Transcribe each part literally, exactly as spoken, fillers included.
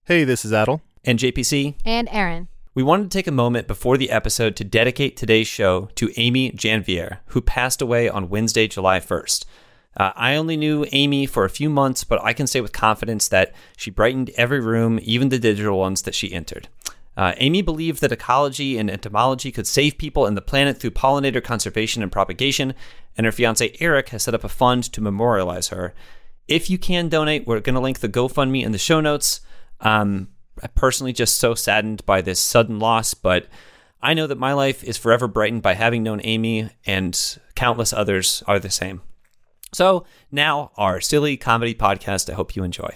Hey, this is Adel. And J P C. And Aaron. We wanted to take a moment before the episode to dedicate today's show to Amy Janvier, who passed away on Wednesday, July first. Uh, I only knew Amy for a few months, but I can say with confidence that she brightened every room, even the digital ones that she entered. Uh, Amy believed that ecology and entomology could save people and the planet through pollinator conservation and propagation, and her fiancé Eric has set up a fund to memorialize her. If you can donate, we're going to link the GoFundMe in the show notes. Um, I'm personally just so saddened by this sudden loss, but I know that my life is forever brightened by having known Amy, and countless others are the same. So now our silly comedy podcast. I hope you enjoy.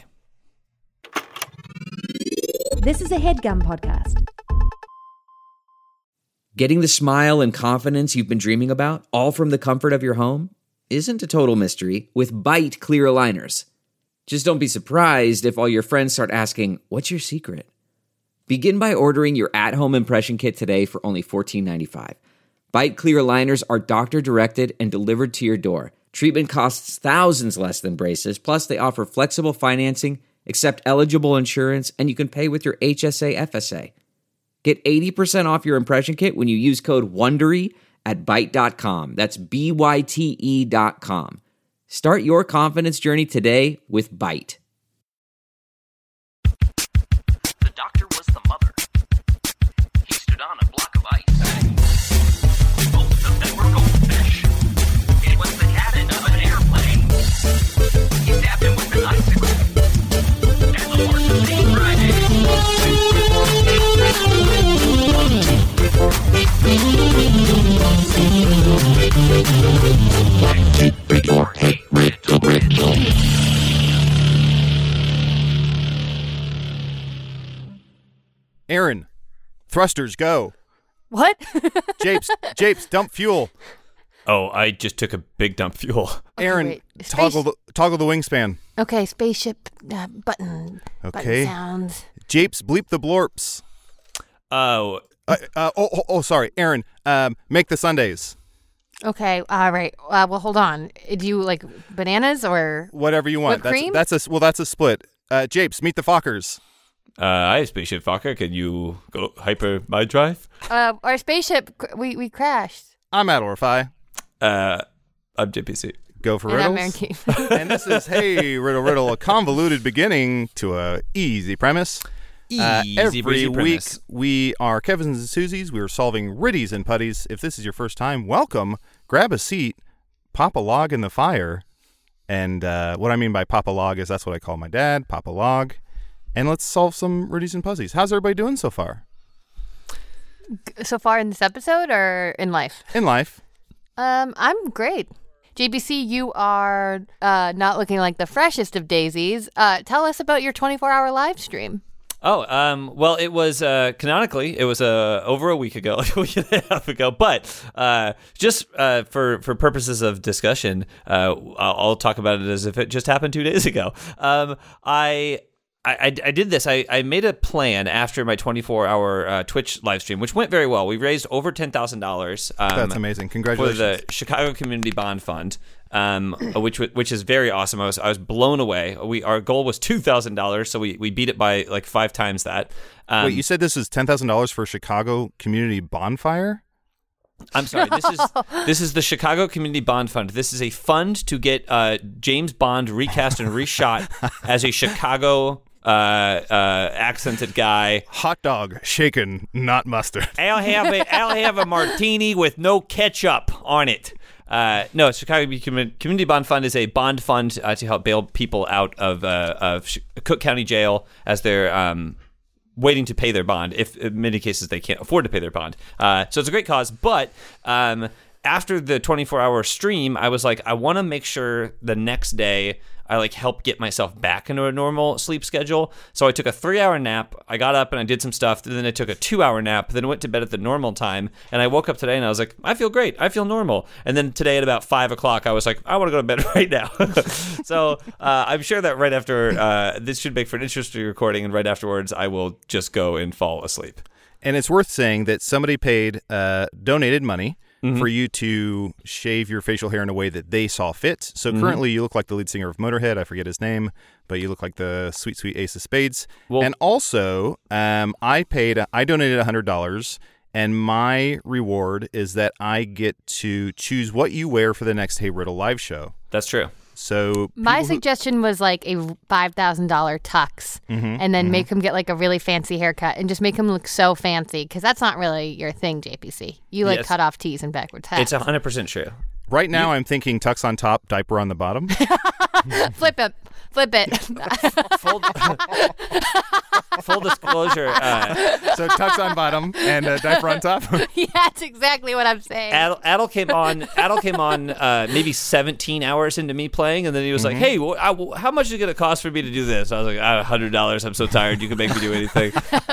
This is a HeadGum podcast. Getting the smile and confidence you've been dreaming about, all from the comfort of your home, isn't a total mystery with Byte clear aligners. Just don't be surprised if all your friends start asking, what's your secret? Begin by ordering your at-home impression kit today for only fourteen ninety-five. Byte clear aligners are doctor-directed and delivered to your door. Treatment costs thousands less than braces, plus they offer flexible financing, accept eligible insurance, and you can pay with your H S A F S A. Get eighty percent off your impression kit when you use code WONDERY at byte dot com. That's B Y T E dot com. Start your confidence journey today with Byte. The doctor was the mother. He stood on a block of ice. Both of them were goldfish. It was the cabin of an airplane. He stabbed him with an icicle. And the horse was named Friday. Aaron, thrusters, go. What? Japes, Japes, dump fuel. Oh, I just took a big dump fuel. Okay, Aaron, wait. toggle Space- the, toggle the wingspan. Okay, spaceship uh, button. Okay. Button sounds. Japes, bleep the blorps. Oh, Uh, uh, oh, oh, oh, sorry, Aaron. Um, make the Sundays. Okay, all right. Uh, well, hold on. Do you like bananas or? Whatever you want. Whipped that's cream? that's a well. That's a split. Uh, Japes, meet the Fockers. uh, I have Spaceship Fokker. Can you go hyper my drive? Uh, our spaceship, cr- we we crashed. I'm Adel Rafai. Uh, I'm J P C. Go for And I'm riddles. Aaron Keefe. And this is Hey Riddle Riddle, a convoluted beginning to a easy premise. Uh, Easy every breezy week premise. we are Kevin's and Susie's. We are solving riddies and putties. If this is your first time, welcome. Grab a seat, pop a log in the fire, and uh, what I mean by pop a log is that's what I call my dad. Pop a log, and let's solve some riddies and puzzies. How's everybody doing so far So far in this episode or in life? in life? Um, I'm great. J B C, you are uh, not looking like the freshest of daisies. Uh, tell us about your twenty-four hour live stream. Oh, um, well, it was uh, canonically, it was uh, over a week ago, like a week and a half ago. But uh, just uh, for for purposes of discussion, uh, I'll, I'll talk about it as if it just happened two days ago. Um, I. I, I did this. I, I made a plan after my twenty-four hour uh, Twitch live stream, which went very well. We raised over ten thousand dollars. Um, That's amazing. For Congratulations. the Chicago Community Bond Fund, um, which which is very awesome. I was I was blown away. We our goal was two thousand dollars, so we, we beat it by like five times that. Um, Wait, you said this is ten thousand dollars for Chicago Community Bonfire? I'm sorry. This is this is the Chicago Community Bond Fund. This is a fund to get uh, James Bond recast and reshot as a Chicago uh, uh, accented guy. Hot dog, shaken, not mustard. I'll have a I'll have a martini with no ketchup on it. Uh, no, Chicago Community Bond Fund is a bond fund uh, to help bail people out of uh, of Cook County Jail as they're um, waiting to pay their bond. If in many cases they can't afford to pay their bond. Uh, so it's a great cause. But um, after the twenty-four hour stream, I was like, I want to make sure the next day I like help get myself back into a normal sleep schedule. So I took a three hour nap. I got up and I did some stuff. Then I took a two hour nap. Then I went to bed at the normal time. And I woke up today and I was like, I feel great. I feel normal. And then today at about five o'clock, I was like, I want to go to bed right now. So uh, I'm sure that right after uh, this should make for an interesting recording. And right afterwards, I will just go and fall asleep. And it's worth saying that somebody paid, uh, donated money for you to shave your facial hair in a way that they saw fit. So Mm-hmm. currently you look like the lead singer of Motorhead. I forget his name, but you look like the sweet, sweet ace of spades. Well- and also, um, I paid, I donated one hundred dollars. And my reward is that I get to choose what you wear for the next Hey Riddle live show. That's true. So My people who- suggestion was like a five thousand dollars tux Mm-hmm, and then make him get like a really fancy haircut and just make him look so fancy because that's not really your thing, J P C. You like Yes. cut off tees and backwards hats. It's one hundred percent true. right now I'm thinking tux on top, diaper on the bottom. Flip it. Flip it. Full, full disclosure, uh, So tux on bottom and uh, diaper on top. Yeah, that's exactly what I'm saying. Adel, Adel came on. Adel came on uh, maybe seventeen hours into me playing, and then he was like, "Hey, wh- I, wh- how much is it going to cost for me to do this?" I was like, "A hundred dollars. I'm so tired. You can make me do anything."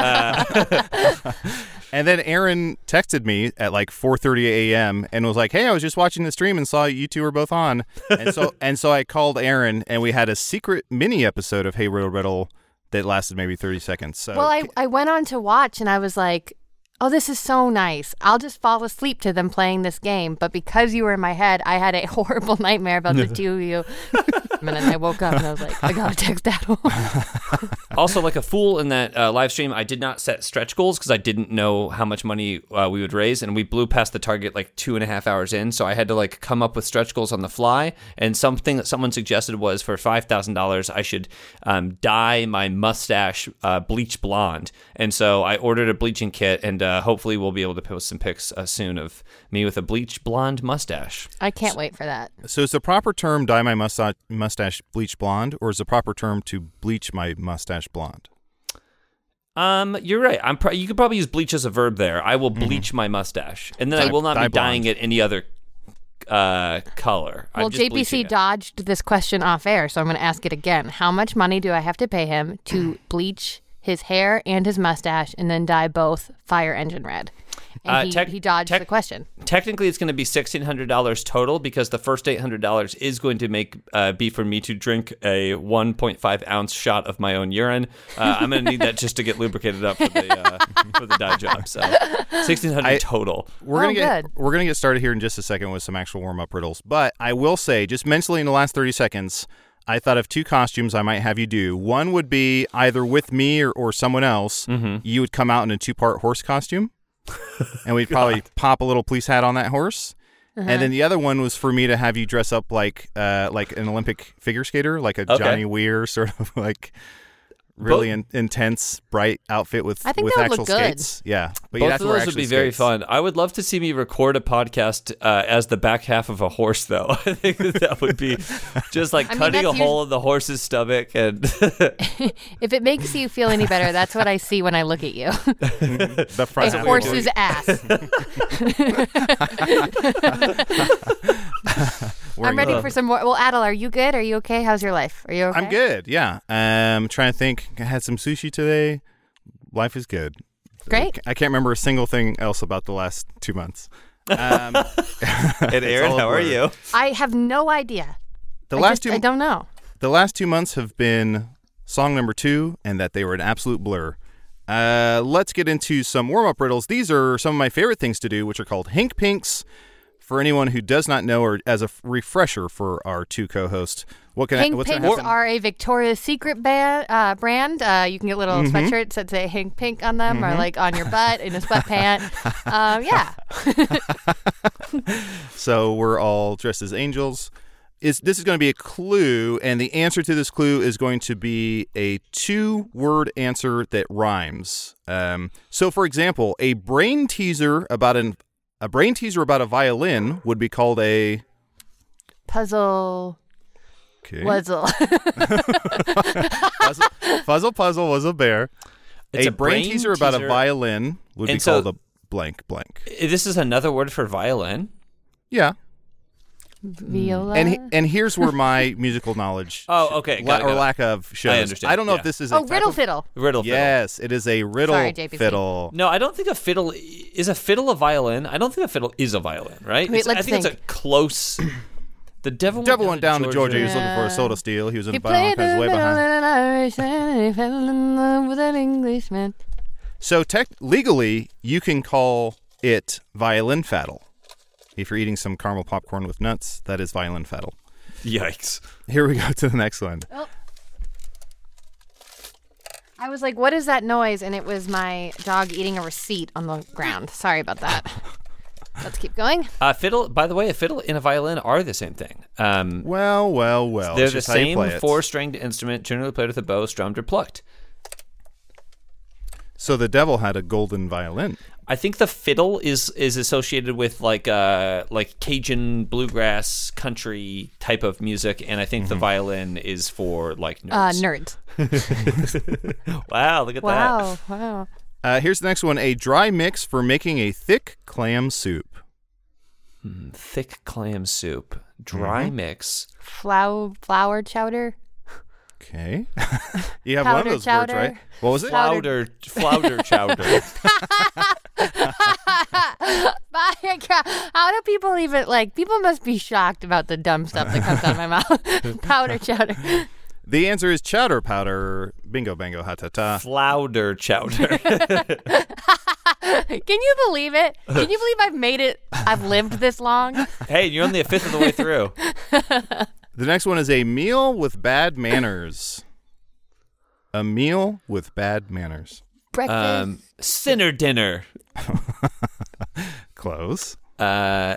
Uh, And then Aaron texted me at like four thirty a.m. and was like, "Hey, I was just watching the stream and saw you two were both on." And so and so I called Aaron and we had a secret mini episode of Hey Riddle Riddle that lasted maybe thirty seconds. So Well, I, I went on to watch and I was like, oh, this is so nice. I'll just fall asleep to them playing this game. But because you were in my head, I had a horrible nightmare about the two of you. And then I woke up and I was like, I got to text Adel. also, like a fool in that uh, live stream, I did not set stretch goals because I didn't know how much money uh, we would raise, and we blew past the target like two and a half hours in. So I had to like come up with stretch goals on the fly. And something that someone suggested was for five thousand dollars, I should um, dye my mustache uh, bleach blonde. And so I ordered a bleaching kit, and uh, hopefully we'll be able to post some pics uh, soon of me with a bleach blonde mustache. I can't wait for that. so is the proper term dye my mustache mustache bleach blonde, or is the proper term to bleach my mustache blonde? Um, you're right. I'm. Pro- you could probably use bleach as a verb there. I will bleach my mustache, and then I Dye- will not dye be dyeing blonde. it any other uh, color. I'm Well, just J P C bleaching it. dodged this question off air, so I'm going to ask it again. How much money do I have to pay him to bleach his hair and his mustache and then dye both fire engine red? And Uh, he, tec- he dodged tec- the question. Technically, it's going to be sixteen hundred dollars total because the first eight hundred dollars is going to make uh, be for me to drink a one point five ounce shot of my own urine. Uh, I'm going to need that just to get lubricated up for the uh, for the dye job. So sixteen hundred I- total. We're Oh, gonna get good. we're gonna get started here in just a second with some actual warm up riddles. But I will say, just mentally in the last thirty seconds, I thought of two costumes I might have you do. One would be either with me or, or someone else. Mm-hmm. You would come out in a two part horse costume, and we'd probably pop a little police hat on that horse. Uh-huh. And then the other one was for me to have you dress up like uh, like an Olympic figure skater, like a Okay. Johnny Weir sort of like really in, intense, bright outfit with I think with that would actual look good. skates. Yeah, but you'd Both have of to wear those would be actual very skates. fun. I would love to see me record a podcast uh, as the back half of a horse, though. I think that, that would be just like I mean, cutting a that's hole in the horse's stomach and If it makes you feel any better, that's what I see when I look at you. The front A end. horse's ass. I'm Wearing ready a- for some more. Well, Adel, are you good? Are you okay? How's your life? Are you okay? I'm good. Yeah. Um, trying to think. I had some sushi today. Life is good. Great. I can't remember a single thing else about the last two months. Um, and it's Aaron, all a how are blur. you? I have no idea. The I last just- two. I don't know. The last two months have been song number two, and that they were an absolute blur. Uh, let's get into some warm-up riddles. These are some of my favorite things to do, which are called Hink Pinks. For anyone who does not know, or as a f- refresher for our two co-hosts, what can I, Hank what's Pinks gonna happen? are a Victoria's Secret ba- uh, brand. Uh, you can get little Mm-hmm. sweatshirts that say Hank Pink on them, or like on your butt in a sweatpant. um, yeah. So we're all dressed as angels. Is this is going to be a clue, and the answer to this clue is going to be a two-word answer that rhymes. Um, so, for example, a brain teaser about an a brain teaser about a violin would be called a Puzzle. okay. Wuzzle. puzzle, puzzle puzzle was a bear. It's a, a brain, brain teaser about a teaser. violin would And be so- called a blank blank. This is another word for violin. Yeah. Viola. And he, and here's where my musical knowledge Oh, okay, la- got it, or got it. lack of shows. I understand, I don't know yeah. if this is a oh, type riddle of- fiddle. Riddle fiddle. Yes, it is a riddle Sorry, J P C. fiddle. No, I don't think a fiddle is a fiddle a violin. I don't think a fiddle is a violin, right? Wait, It's- I let's think it's a think. close. The devil, Devil went down to Georgia. He was Georgia. looking for a soda steal. He was in He the bottom played of his the way fiddle in behind. an Irish and he fell in love with an Englishman. So tech legally, you can call it violin faddle. If you're eating some caramel popcorn with nuts, that is violin fiddle. Yikes. Here we go to the next one. Oh. I was like, what is that noise? And it was my dog eating a receipt on the ground. Sorry about that. Let's keep going. Uh, fiddle, by the way, a fiddle and a violin are the same thing. Um, Well, well, well. they're It's the just how you same play it. four-stringed instrument, generally played with a bow, strummed or plucked. So the devil had a golden violin. I think the fiddle is is associated with like uh like Cajun bluegrass country type of music, and I think the violin is for like Uh, nerds. nerds. Wow, look at that. Wow. Wow. Uh, here's the next one. A dry mix for making a thick clam soup. Thick clam soup, dry Mm-hmm. mix. Flour, flour chowder. Okay. You have one of Powder those chowder. words, right? What was it? Flounder, flounder chowder. How do people even, like, people must be shocked about the dumb stuff that comes out of my mouth. Powder chowder. The answer is chowder powder. Bingo, bango, ha ta ta. Flounder chowder. Can you believe it? Can you believe I've made it? I've lived this long? Hey, you're only a fifth of the way through. The next one is a meal with bad manners. A meal with bad manners. Breakfast. Um, sinner dinner. Close. Uh,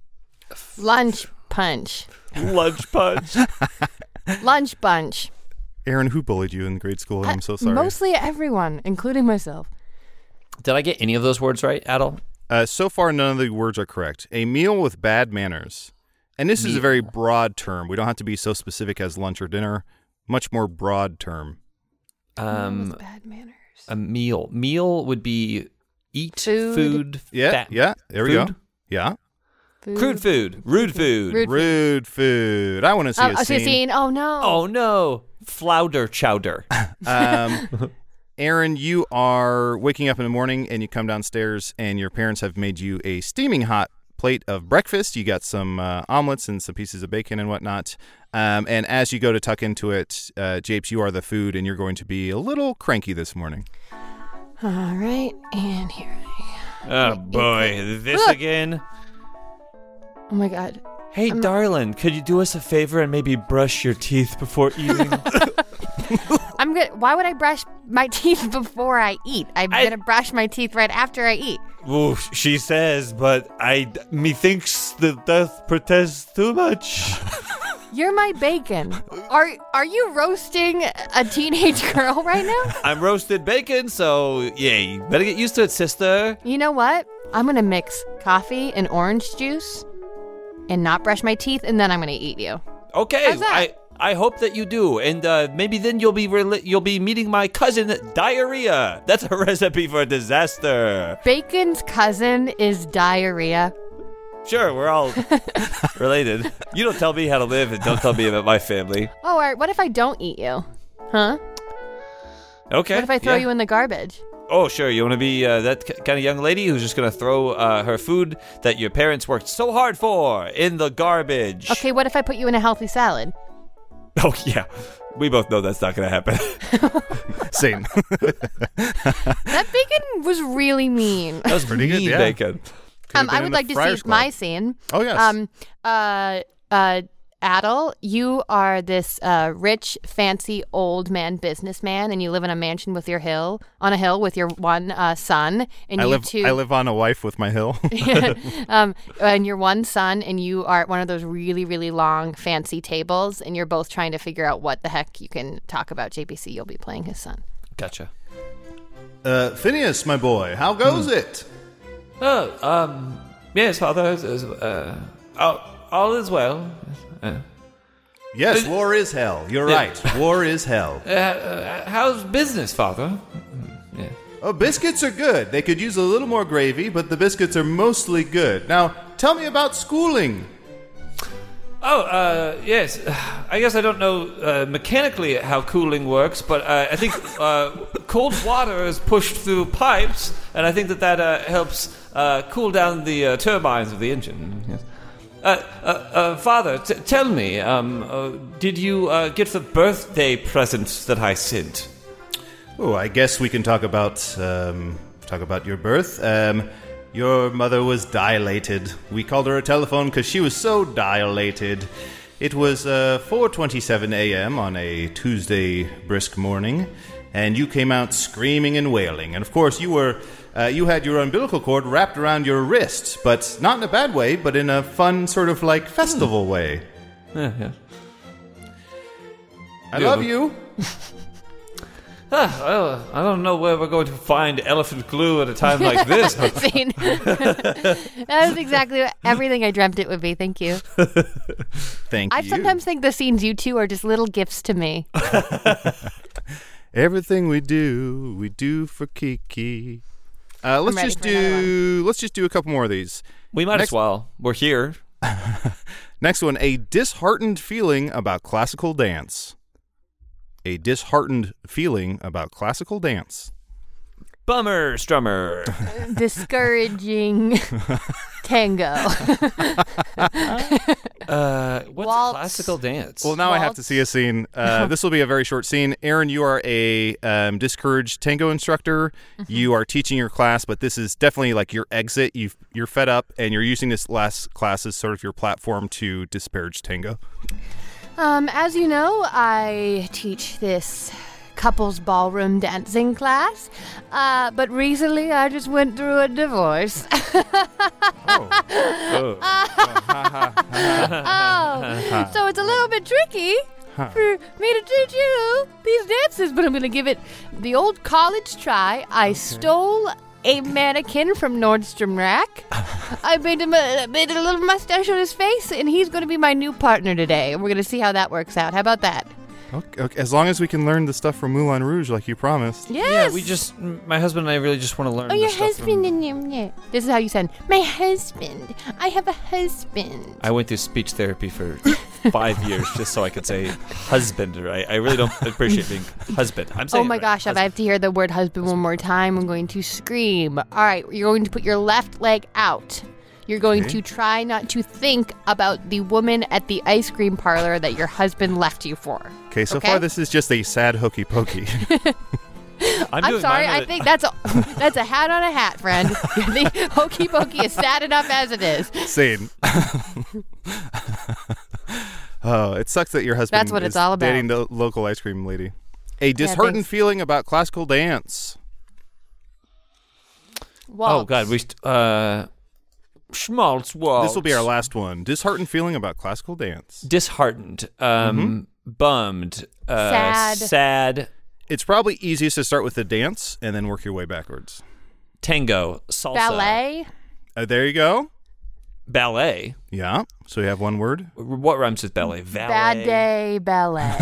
Lunch punch. lunch punch. Lunch bunch. Aaron, who bullied you in grade school? I'm so sorry. Mostly everyone, including myself. Did I get any of those words right, Adel? Uh, so far, none of the words are correct. A meal with bad manners. And this is a very broad term. We don't have to be so specific as lunch or dinner. Much more broad term. Um, With bad manners. a meal. Meal would be eat Food. food. Yeah, fat- yeah. There we food? go. Yeah. Food. Crude food. Rude food. Rude. Rude food. I want to see Oh, a I see a scene. scene. Oh, no. Oh no, flounder chowder. Um, Aaron, you are waking up in the morning and you come downstairs and your parents have made you a steaming hot plate of breakfast. You got some uh, omelets and some pieces of bacon and whatnot. Um, and as you go to tuck into it, uh, Japes, you are the food and you're going to be a little cranky this morning. All right. And here I Oh boy, this Look. again. Oh, my God. Hey, darling, could you do us a favor and maybe brush your teeth before eating? I'm good. Why would I brush my teeth before I eat? I'm I- going to brush my teeth right after I eat. Ooh, she says, but I methinks that death protests too much. You're my bacon. Are are you roasting a teenage girl right now? I'm roasted bacon, so yeah, you better get used to it, sister. You know what? I'm going to mix coffee and orange juice and not brush my teeth, and then I'm going to eat you. Okay, How's that? I I hope that you do, and uh, maybe then you'll be rela- you'll be meeting my cousin Diarrhea. That's a recipe for disaster. Bacon's cousin is diarrhea. Sure, we're all related. You don't tell me how to live, and don't tell me about my family. Oh, all right. What if I don't eat you? Huh? Okay. What if I throw yeah. you in the garbage? Oh, sure. You want to be uh, that k- kind of young lady who's just going to throw uh, her food that your parents worked so hard for in the garbage. Okay, what if I put you in a healthy salad? Oh, yeah. We both know that's not going to happen. Same. That bacon was really mean. That was Pretty good, mean yeah. bacon. Um, been I in would the like to Friars see my Club. scene. Oh, yes. Um, uh, uh, Adel, you are this uh, rich, fancy, old man businessman, and you live in a mansion with your hill on a hill with your one uh, son, and I you live two. I live on a wife with my hill. um, and your one son, and you are at one of those really, really long, fancy tables, and you're both trying to figure out what the heck you can talk about. J P C, you'll be playing his son. Gotcha. Uh, Phineas, my boy, how goes it? Oh, um, yes, Father. Uh, all, all is well. Uh, Yes, war is hell. You're Yeah. right. War is hell. uh, uh, how's business, Father? Yeah. Oh, biscuits are good. They could use a little more gravy, but the biscuits are mostly good. Now, tell me about schooling. Oh, uh, yes. I guess I don't know uh, mechanically how cooling works, but uh, I think uh, cold water is pushed through pipes, and I think that that uh, helps uh, cool down the uh, turbines of the engine. Yes. Uh, uh, uh, Father, t- tell me, um, uh, did you uh, get the birthday present that I sent? Oh, I guess we can talk about um, talk about your birth. Um, Your mother was dilated. We called her a telephone because she was so dilated. It was uh, four twenty-seven a.m. on a Tuesday brisk morning, and you came out screaming and wailing. And of course, you were uh, you had your umbilical cord wrapped around your wrist, but not in a bad way, but in a fun sort of like festival Hmm. way. Yeah, yeah. I Yeah, love but- you. Ah, well, I don't know where we're going to find elephant glue at a time like this. Scene. That was exactly what, everything I dreamt it would be. Thank you. Thank I you. sometimes think the scenes you two are just little gifts to me. Everything we do, we do for Kiki. Uh, let's ready just for another do. Let's just do a couple more of these. We might Next- as well. We're here. Next one: a disheartened feeling about classical dance. A disheartened feeling about classical dance. Bummer, strummer. Discouraging tango. Uh, what's Waltz. classical dance? Well, now I have to Waltz. see a scene. Uh, this will be a very short scene. Aaron, you are a um, discouraged tango instructor. You are teaching your class, but this is definitely like your exit. You've, you're fed up, and you're using this last class as sort of your platform to disparage tango. Um, as you know, I teach this couples ballroom dancing class, uh, but recently I just went through a divorce. Oh. Oh, so it's a little bit tricky for me to teach you these dances, but I'm going to give it the old college try. I stole a mannequin from Nordstrom Rack. I made him a, made a little mustache on his face, and he's going to be my new partner today. And we're going to see how that works out. How about that? Okay, okay, as long as we can learn the stuff from Moulin Rouge like you promised. Yes. Yeah, we just, my husband and I really just want to learn Oh, the your stuff husband from- and you. Yeah. This is how you sound. My husband. I have a husband. I went through speech therapy for five years just so I could say husband, right? I really don't appreciate being husband. I'm saying Oh my it right. gosh, if I have to hear the word husband one more time, I'm going to scream. All right, you're going to put your left leg out. You're going Okay. to try not to think about the woman at the ice cream parlor that your husband left you for. Okay, so Okay. far this is just a sad hokey pokey. I'm, I'm doing sorry, mine I with- think that's a that's a hat on a hat, friend. The hokey pokey is sad enough as it is. Sane. Oh, it sucks that your husband That's what it's is all about. dating the local ice cream lady. A disheartened thanks. feeling about classical dance. Oh Waltz. God, we st- uh, schmaltz waltz. This will be our last one. Disheartened feeling about classical dance. Disheartened, um, bummed, uh, Sad. sad, It's probably easiest to start with the dance and then work your way backwards. tango, salsa, ballet. Uh, there you go. ballet. Yeah. So you have one word. What rhymes with ballet? Valet. Bad day ballet.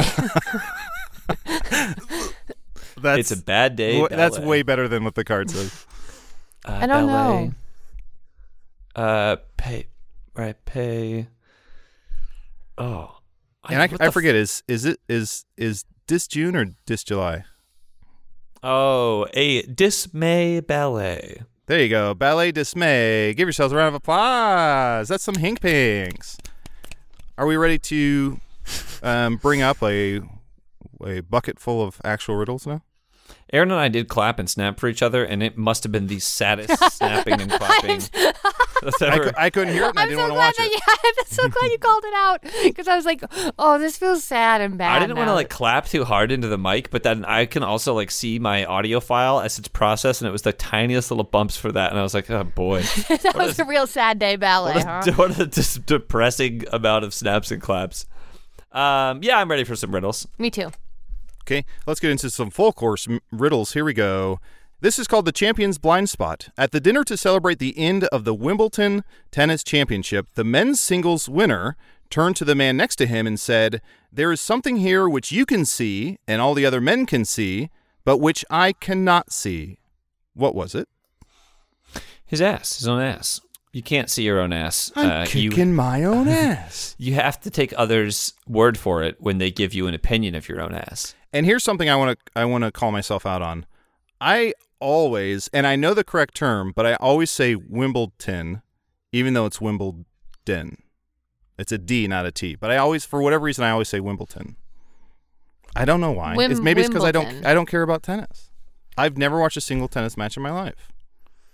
That's It's a bad day. w- that's ballet. way better than what the card says. Uh, I don't ballet. know. Uh, pay, right? Pay. Oh, And I, what I the forget is is it is is this June or this July? Oh, a dismay ballet. There you go. Ballet Dismay. Give yourselves a round of applause. That's some hink pinks. Are we ready to um, bring up a a bucket full of actual riddles now? Aaron and I did clap and snap for each other, and it must have been the saddest snapping and clapping that's I, ever. cou- I couldn't hear it and I I'm didn't so want to glad watch that it. you, I'm so glad you called it out because I was like, oh, this feels sad and bad. I didn't want to now. like clap too hard into the mic, but then I can also like see my audio file as it's processed, and it was the tiniest little bumps for that, and I was like, oh boy, that was a real sad day ballet, what huh? a, what a dis- depressing amount of snaps and claps. Um, yeah, I'm ready for some riddles. Me too. Okay, let's get into some full course m- riddles. Here we go. This is called the Champion's Blind Spot. At the dinner to celebrate the end of the Wimbledon Tennis Championship, the men's singles winner turned to the man next to him and said, "There is something here which you can see and all the other men can see, but which I cannot see." What was it? His ass, his own ass. You can't see your own ass. I'm Uh, kicking you, my own ass. you have to take others' word for it when they give you an opinion of your own ass. And here's something I want to I want to call myself out on. I always, and I know the correct term, but I always say Wimbledon, even though it's Wimbledon. It's a D, not a T. But I always, for whatever reason, I always say Wimbledon. I don't know why. Wim- it's maybe it's because I don't Wimbledon. I don't care about tennis. I've never watched a single tennis match in my life.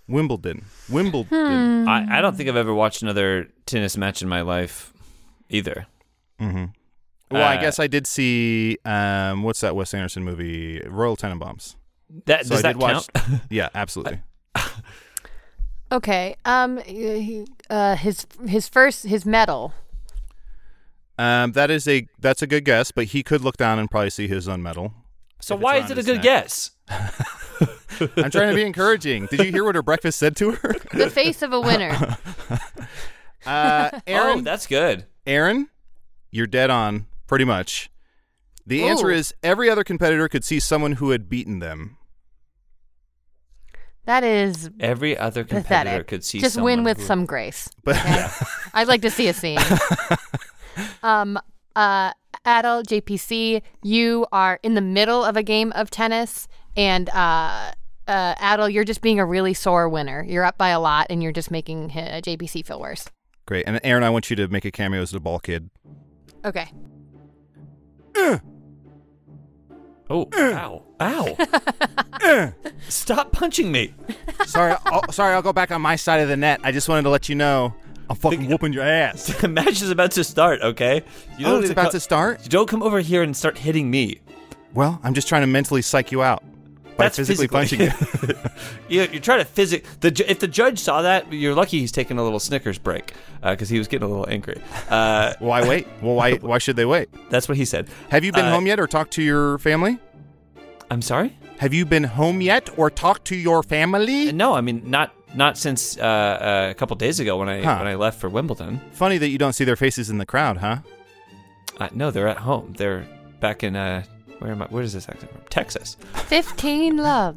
Wimbledon. Wimbledon. Hmm. I, I don't think I've ever watched another tennis match in my life either. Mm-hmm. Well, I Uh, guess I did see, um, what's that Wes Anderson movie? Royal Tenenbaums. That So does I that did watch. count? Yeah, absolutely. Okay. Um. he- Uh. His his first his medal. Um, that is a that's a good guess, but he could look down and probably see his own medal. So If it's why around is it a his good neck. guess? I'm trying to be encouraging. Did you hear what her breakfast said to her? The face of a winner. Uh, Oh, Aaron, that's good. Aaron, you're dead on, pretty much. The answer Ooh. is every other competitor could see someone who had beaten them. That is Every other competitor pathetic. could see Just someone win with who- some grace. But I'd like to see a scene. um. Uh. Adel, J P C, you are in the middle of a game of tennis, and uh, uh, Adel, you're just being a really sore winner. You're up by a lot, and you're just making uh, J P C feel worse. great. And Aaron, I want you to make a cameo as the ball kid. Okay. Oh, ow, ow! Stop punching me. Sorry, I'll, sorry, I'll go back on my side of the net. I just wanted to let you know I'm fucking whooping your ass. The match is about to start. Okay. You Oh, need it's about co- to start? You don't come over here and start hitting me. Well, I'm just trying to mentally psych you out by That's physically, physically. punching you. you you're trying to physic. The ju- if the judge saw that, you're lucky he's taking a little Snickers break because he was getting a little angry. Uh, Why wait? Well, why why should they wait? that's what he said. Have you been Uh, home yet or talked to your family? I'm sorry. Have you been home yet or talked to your family? No, I mean not not since uh, uh, a couple days ago when I Huh. when I left for Wimbledon. Funny that you don't see their faces in the crowd, huh? Uh, no, they're at home. They're back in uh, where am I? Where is this accent from? Texas. fifteen love.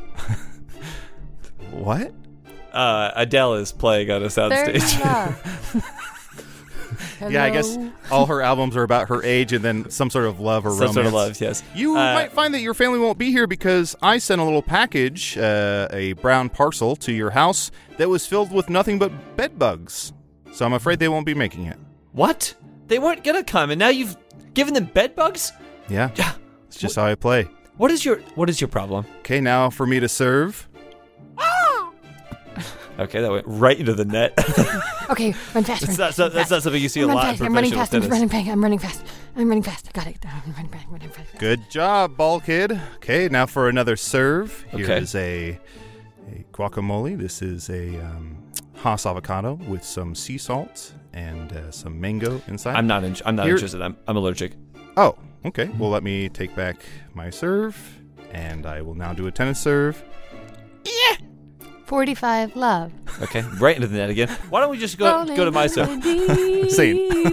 What? Uh, Adele is playing on a Third soundstage. love. Yeah, I guess Hello. all her albums are about her age and then some sort of love or Some romance. sort of love, yes. You Uh, might find that your family won't be here because I sent a little package, uh, a brown parcel, to your house that was filled with nothing but bed bugs. So I'm afraid they won't be making it. What? They weren't gonna come, and now you've given them bed bugs? Yeah, Yeah. it's just how I play. What is your What is your problem? Okay, now for me to serve. Okay, that went right into the net. Okay, run fast. That's run not so- fast. that's not something you see a Run lot in fast. I'm running professional fast. I'm tennis. running fast. I'm running fast. I'm running fast. I got it. I'm running fast. I'm running fast. Good job, ball kid. Okay, now for another serve. Here Okay. is a, a guacamole. This is a um, Haas avocado with some sea salt and uh, some mango inside. I'm not. In, I'm not Here- interested. I'm, I'm allergic. Oh, okay. Well, let me take back my serve, and I will now do a tennis serve. forty-five love. Okay, right into the net again. Why don't we just go go to my serve? Scene.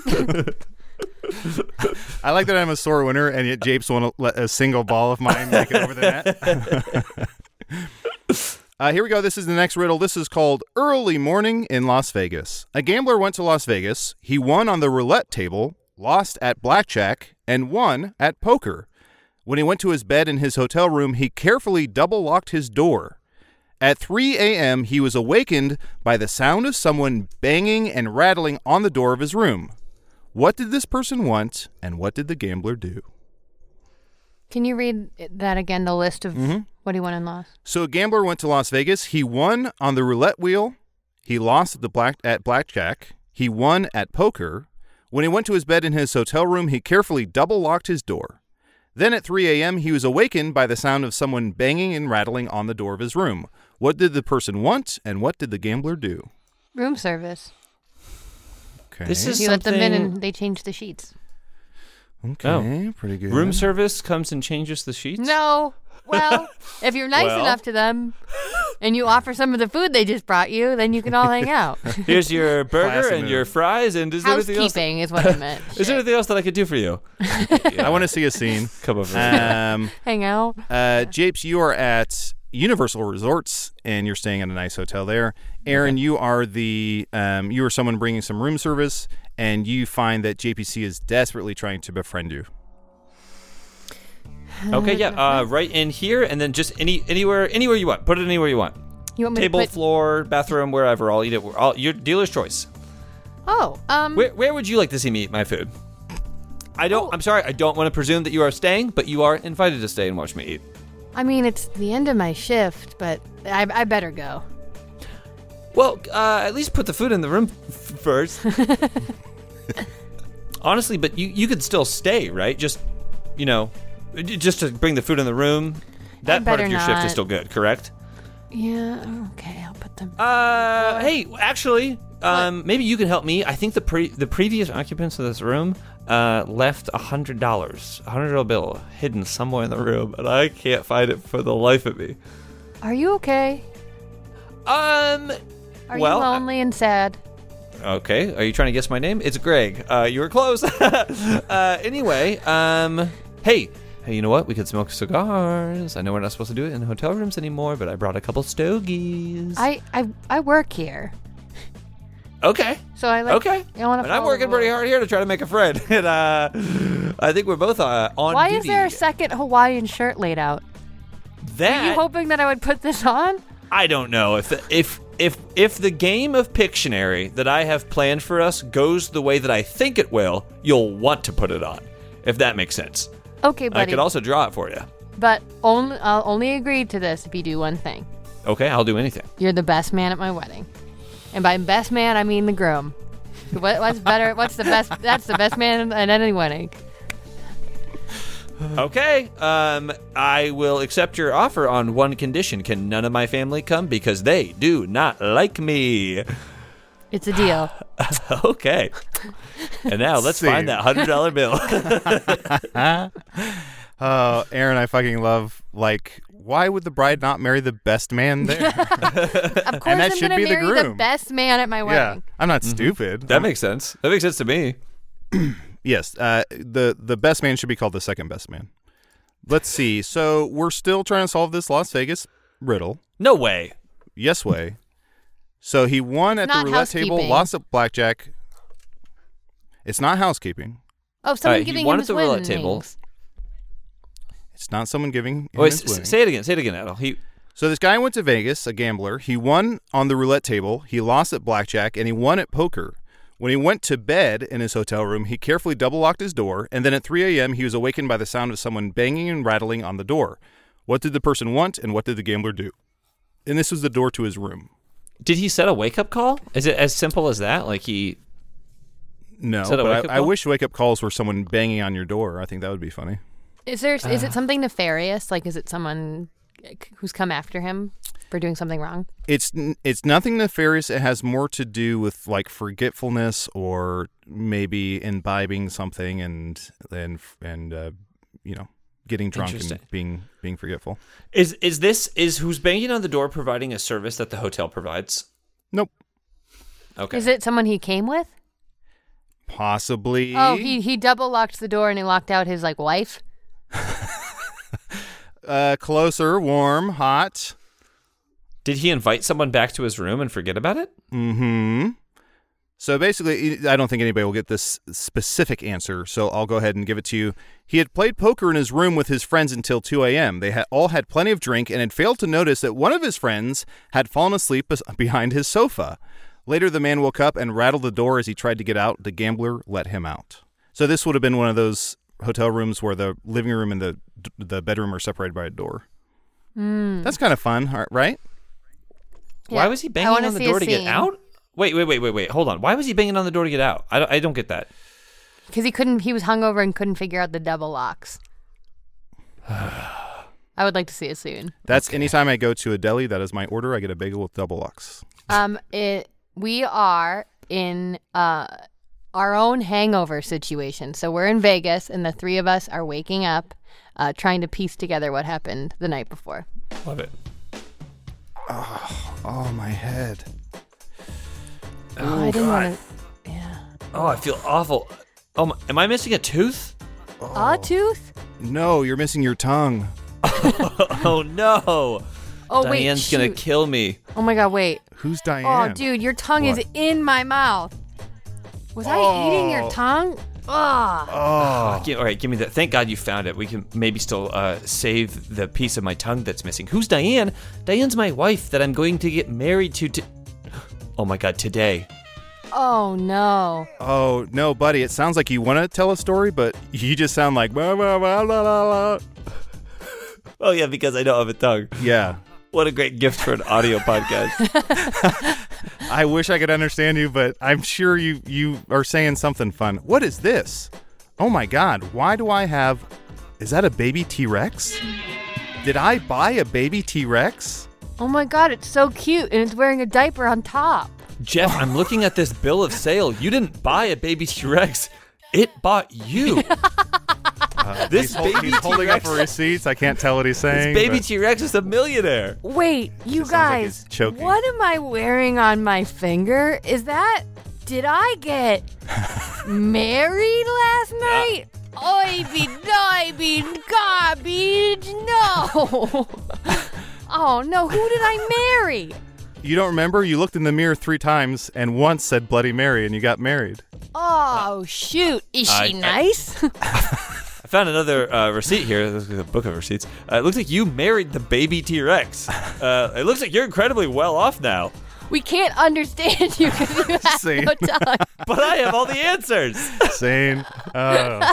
I like that I'm a sore winner, and yet Japes won't let a single ball of mine make it over the net. uh, here we go. This is the next riddle. This is called Early Morning in Las Vegas. A gambler went to Las Vegas. He won on the roulette table, lost at blackjack, and won at poker. When he went to his bed in his hotel room, he carefully double-locked his door. At three a.m., he was awakened by the sound of someone banging and rattling on the door of his room. What did this person want, and what did the gambler do? Can you read that again? The list of Mm-hmm. what he won and lost. So a gambler went to Las Vegas. He won on the roulette wheel. He lost at the black at blackjack. He won at poker. When he went to his bed in his hotel room, he carefully double-locked his door. Then at three a.m., he was awakened by the sound of someone banging and rattling on the door of his room. What did the person want, and what did the gambler do? Room service. Okay. This is You let them in something- and they change the sheets. okay, pretty good. Room service comes and changes the sheets. No. Well, if you're nice Well. enough to them and you offer some of the food they just brought you, then you can all hang out. Here's your burger Classy and move. your fries, and is there anything else? Housekeeping is what I meant. Is there Shit. anything else that I could do for you? I want to see a scene. Come over. Um, Hang out. uh, Japes, you are at Universal Resorts, and you're staying in a nice hotel there. Aaron, you are the um, you are someone bringing some room service, and you find that J P C is desperately trying to befriend you. Okay, yeah, uh, right in here, and then just any anywhere anywhere you want. Put it anywhere you want. You want me Table, to put... floor, bathroom, wherever. I'll eat it. I'll, your dealer's choice. Oh, um... Where where would you like to see me eat my food? I don't. Oh. I'm sorry. I don't want to presume that you are staying, but you are invited to stay and watch me eat. I mean, it's the end of my shift, but I, I better go. Well, uh, at least put the food in the room f- first. Honestly, but you, you could still stay, right? Just, you know, j- just to bring the food in the room. That part better of your shift not. is still good, correct? Yeah, okay, I'll put them. Uh, hey, actually, um, maybe you can help me. I think the pre- the previous occupants of this room uh, left a hundred dollars, a hundred dollar bill hidden somewhere in the room, and I can't find it for the life of me. Are you okay? Um, Are well, you lonely and sad? okay. Are you trying to guess my name? It's Greg. Uh, you were close. uh, anyway, um, hey. Hey, you know what? We could smoke cigars. I know we're not supposed to do it in hotel rooms anymore, but I brought a couple stogies. I, I I work here, Okay. so I like. Okay. I want And I'm working pretty hard here to try to make a friend. And uh, I think we're both uh, on Why duty. is there a second Hawaiian shirt laid out? that? Are you hoping that I would put this on? I don't know if the, if if if the game of Pictionary that I have planned for us goes the way that I think it will, you'll want to put it on, if that makes sense. Okay, I buddy. could also draw it for you. But only I'll only agree to this if you do one thing. Okay, I'll do anything. You're the best man at my wedding, and by best man I mean the groom. What, what's better? What's the best? That's the best man at any wedding. Okay, um, I will accept your offer on one condition. Can none of my family come? Because they do not like me. It's a deal. Okay. And now let's See. find that one hundred dollar bill. Oh, Aaron, I fucking love, like, why would the bride not marry the best man there? Of course, And that I'm should gonna be the marry the groom. best man at my yeah, wedding. I'm not stupid. That makes sense. That makes sense to me. Yes, uh, the the best man should be called the second best man. Let's see. So we're still trying to solve this Las Vegas riddle. No way. Yes way. So he won at the not roulette table, housekeeping. lost at blackjack. It's not housekeeping. Oh, someone Uh, he giving won him at his the roulette winnings. table. It's not someone giving him Wait, his s- winnings. say it again. Say it again, Adel. He. So this guy went to Vegas, a gambler. He won on the roulette table. He lost at blackjack, and he won at poker. When he went to bed in his hotel room, he carefully double locked his door, and then at three a.m. he was awakened by the sound of someone banging and rattling on the door. What did the person want, and what did the gambler do? And this was the door to his room. Did he set a wake up call? Is it as simple as that? Like he. No, Is that a but wake-up I, I call? wish wake-up calls were someone banging on your door. I think that would be funny. Is there? Is Uh. it something nefarious? Like, is it someone who's come after him for doing something wrong? It's n- it's nothing nefarious. It has more to do with like forgetfulness or maybe imbibing something and and and uh, you know getting drunk and Interesting. being being forgetful. Is is this is who's banging on the door providing a service that the hotel provides? Nope. Okay. Is it someone he came with? Possibly. Oh, he he double locked the door and he locked out his like wife. uh, closer, warm, hot. Did he invite someone back to his room and forget about it? Mm-hmm. So basically, I don't think anybody will get this specific answer, so I'll go ahead and give it to you. He had played poker in his room with his friends until two a.m. They had all had plenty of drink and had failed to notice that one of his friends had fallen asleep bes- behind his sofa. Later, the man woke up and rattled the door as he tried to get out. The gambler let him out. So this would have been one of those hotel rooms where the living room and the the bedroom are separated by a door. Mm. That's kind of fun, right? Why Yeah. was he I banging wanna on the see a door to get scene. out? Wait, wait, wait, wait, wait. Hold on. Why was he banging on the door to get out? I don't, I don't get that. Because he couldn't. He was hungover and couldn't figure out the double locks. I would like to see a scene. That's anytime I go to a deli, that is my order. I get a bagel with double locks. Um, it we are in uh our own hangover situation. So we're in Vegas, and the three of us are waking up, uh, trying to piece together what happened the night before. Love it. Oh, my head. Oh, I didn't want to. Yeah. Oh, I feel awful. Oh, my, am I missing a tooth? A tooth? No, you're missing your tongue. Oh no! Oh wait, Diane's gonna shoot. kill me. Oh my god, wait. Who's Diane? Oh, dude, your tongue is What? in my mouth. Was I eating your Oh. tongue? Ugh. Oh. Gi- all right, give me that. Thank God you found it. We can maybe still uh, save the piece of my tongue that's missing. Who's Diane? Diane's my wife that I'm going to get married to. to- oh my God, today. Oh no. Oh, no, buddy. It sounds like you want to tell a story, but you just sound like blah, blah, blah, blah, blah, blah. Oh yeah, because I don't have a tongue. Yeah. What a great gift for an audio podcast. I wish I could understand you, but I'm sure you, you are saying something fun. What is this? Oh my God, why do I have... Is that a baby T-Rex? Did I buy a baby T-Rex? Oh my God, it's so cute, and it's wearing a diaper on top. Jeff, I'm looking at this bill of sale. You didn't buy a baby T-Rex. It bought you. Uh, This he's, hol- baby he's holding up T-Rex. receipts. I can't tell what he's This saying. baby but- T-Rex is a millionaire. Wait, you It sounds like guys, he's choking. what am I wearing on my finger? Is that... Did I get married last night? I be, I be garbage. No. Oh, no. Who did I marry? You don't remember? You looked in the mirror three times and once said Bloody Mary and you got married. Oh, shoot. Is I- she I- nice? I found another uh, receipt here. This is a book of receipts. Uh, it looks like you married the baby T-Rex. Uh, it looks like you're incredibly well off now. We can't understand you because you have Same. no tongue. But I have all the answers. Sane. Oh.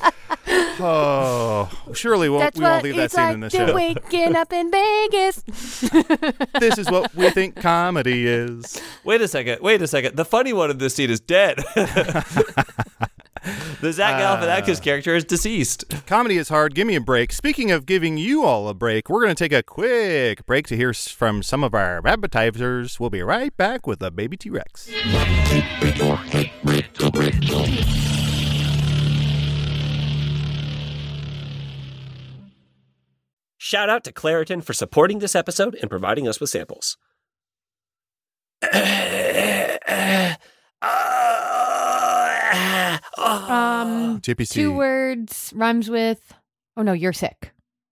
Oh. Surely won't, That's we won't what leave that it's scene like in the to show. waking up in Vegas. This is what we think comedy is. Wait a second. Wait a second. The funny one in this scene is dead. The Zach Galifianakis character is deceased. Comedy is hard. Give me a break. Speaking of giving you all a break, we're going to take a quick break to hear s- from some of our advertisers. We'll be right back with the baby T-Rex. Shout out to Claritin for supporting this episode and providing us with samples. Um, J P C. two words rhymes with. Oh no, you're sick.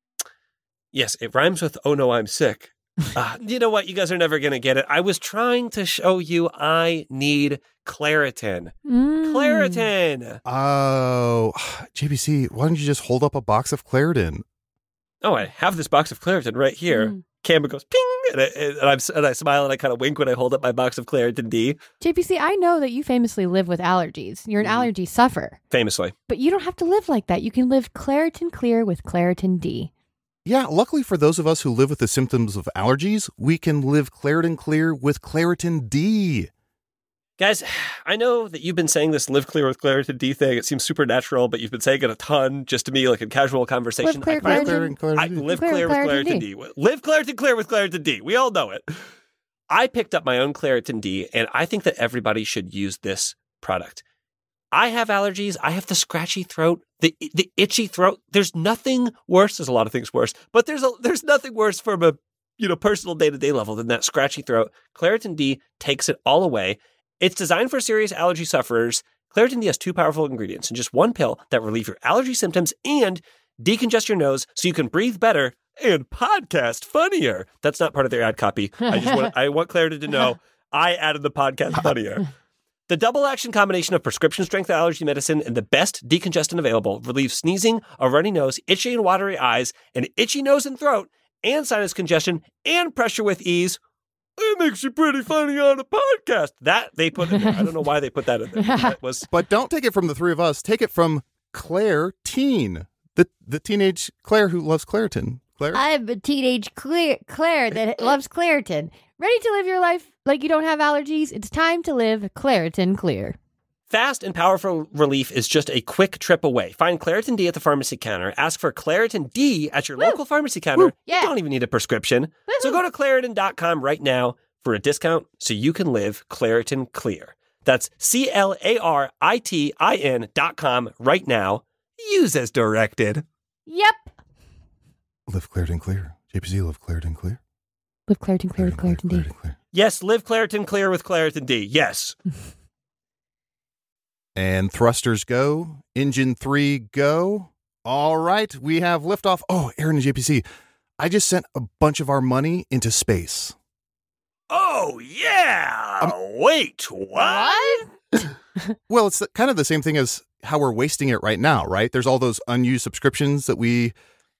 Yes, it rhymes with "Oh no, I'm sick." Uh, you know what? You guys are never going to get it. I was trying to show you I need Claritin. Mm. Claritin! Oh, J P C, why don't you just hold up a box of Claritin? Oh, I have this box of Claritin right here. Mm. Camera goes ping, and I, and, I'm, and I smile and I kind of wink when I hold up my box of Claritin D, J P C, I know that you famously live with allergies. You're an Mhm. allergy sufferer, famously. but you don't have to live like that. You can live Claritin Clear with Claritin D. Yeah, luckily for those of us who live with the symptoms of allergies, we can live Claritin Clear with Claritin D. Guys, I know that you've been saying this live clear with Claritin D thing. It seems supernatural, but you've been saying it a ton just to me, like in casual conversation. Live clear, I find- Claritin. Claritin, I Claritin D. live Clear clear, with with Claritin Claritin D. Live Claritin clear with Claritin D. We all know it. I picked up my own Claritin D, and I think that everybody should use this product. I have allergies. I have the scratchy throat, the the itchy throat. There's nothing worse. There's a lot of things worse, but there's a there's nothing worse from a you know personal day to day level than that scratchy throat. Claritin D takes it all away. It's designed for serious allergy sufferers. Claritin D has two powerful ingredients in just one pill that relieve your allergy symptoms and decongest your nose so you can breathe better and podcast funnier. That's not part of their ad copy. I just want I want Claritin to know I added the podcast funnier. The double action combination of prescription strength allergy medicine and the best decongestant available relieves sneezing, a runny nose, itchy and watery eyes, an itchy nose and throat, and sinus congestion and pressure with ease. It makes you pretty funny on a podcast. That they put in there. I don't know why they put that in there. That was But don't take it from the three of us. Take it from Claire Teen, the the teenage Claire who loves Claritin. Claire? I'm a teenage Claire, Claire that loves Claritin. Ready to live your life like you don't have allergies? It's time to live Claritin Clear. fast and powerful relief is just a quick trip away. Find Claritin D at the pharmacy counter. Ask for Claritin D at your Woo. local pharmacy counter. Woo. Yeah. You don't even need a prescription. So go to Claritin dot com right now for a discount so you can live Claritin Clear. That's C L A R I T I N dot com right now. Use as directed. Yep. Live Claritin Clear. J P C, live Claritin Clear. With Claritin Clear with Claritin D. Claritin Clear. Yes, live Claritin Clear with Claritin D. Yes. And thrusters go. Engine three go. All right, we have liftoff. Oh, Aaron and J P C, I just sent a bunch of our money into space. Oh, yeah. Wait, what? Well, it's kind of the same thing as how we're wasting it right now, right? There's all those unused subscriptions that we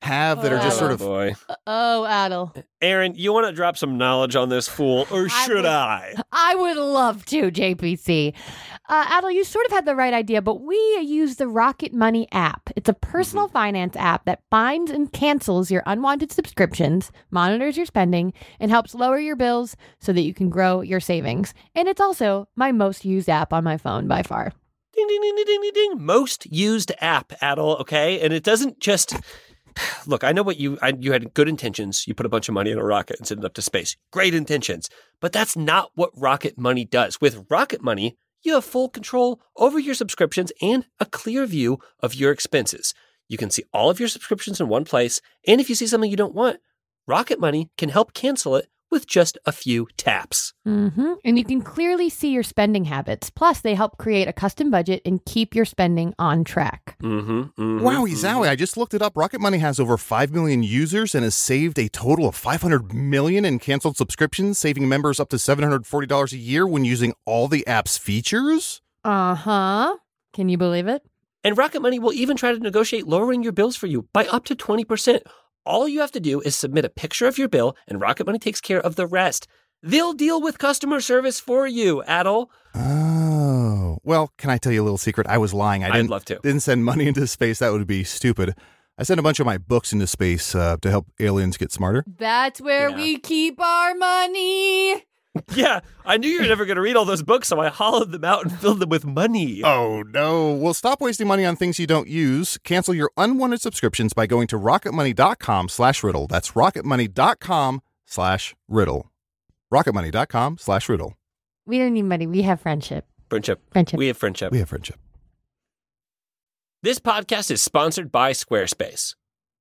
have that are just sort Oh, of boy. Oh, Adel. Aaron, you want to drop some knowledge on this fool, or should would- I? I would love to, J P C. Uh, Adel, you sort of had the right idea, but we use the Rocket Money app. It's a personal finance app that finds and cancels your unwanted subscriptions, monitors your spending, and helps lower your bills so that you can grow your savings. And it's also my most used app on my phone by far. Ding, ding, ding, ding, ding, ding, ding. Most used app, Adel, okay? And it doesn't just... Look, I know what you I, you had good intentions. You put a bunch of money in a rocket and sent it up to space. Great intentions. But that's not what Rocket Money does. With Rocket Money, you have full control over your subscriptions and a clear view of your expenses. You can see all of your subscriptions in one place. And if you see something you don't want, Rocket Money can help cancel it with just a few taps. Mm-hmm. And you can clearly see your spending habits. Plus, they help create a custom budget and keep your spending on track. Mm-hmm, mm-hmm, Wowie mm-hmm. zowie, I just looked it up. Rocket Money has over five million users and has saved a total of five hundred million in canceled subscriptions, saving members up to seven hundred forty dollars a year when using all the app's features. Uh-huh. Can you believe it? And Rocket Money will even try to negotiate lowering your bills for you by up to twenty percent. All you have to do is submit a picture of your bill, and Rocket Money takes care of the rest. They'll deal with customer service for you, Adel. Oh. Well, can I tell you a little secret? I was lying. I I'd didn't, love to. didn't send money into space. That would be stupid. I sent a bunch of my books into space uh, to help aliens get smarter. That's where Yeah. we keep our money. Yeah, I knew you were never going to read all those books, so I hollowed them out and filled them with money. Oh, no. Well, stop wasting money on things you don't use. Cancel your unwanted subscriptions by going to rocketmoney.com slash riddle. That's rocketmoney.com slash riddle. rocketmoney.com slash riddle. We don't need money. We have friendship. Friendship. Friendship. We have friendship. We have friendship. This podcast is sponsored by Squarespace.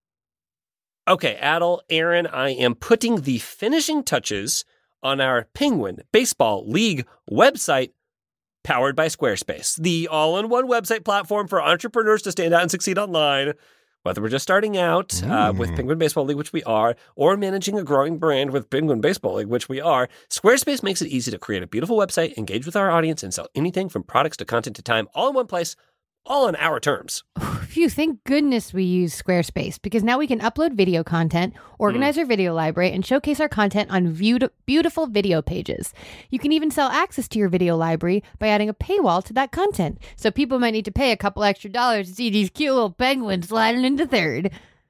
Okay, Adel, Aaron, I am putting the finishing touches on our Penguin Baseball League website, powered by Squarespace, the all-in-one website platform for entrepreneurs to stand out and succeed online. Whether we're just starting out uh, Mm. with Penguin Baseball League, which we are, or managing a growing brand with Penguin Baseball League, which we are, Squarespace makes it easy to create a beautiful website, engage with our audience, and sell anything from products to content to time, all in one place, all on our terms. Phew, thank goodness we use Squarespace because now we can upload video content, organize our video library, and showcase our content on viewed, beautiful video pages. You can even sell access to your video library by adding a paywall to that content. So people might need to pay a couple extra dollars to see these cute little penguins sliding into third.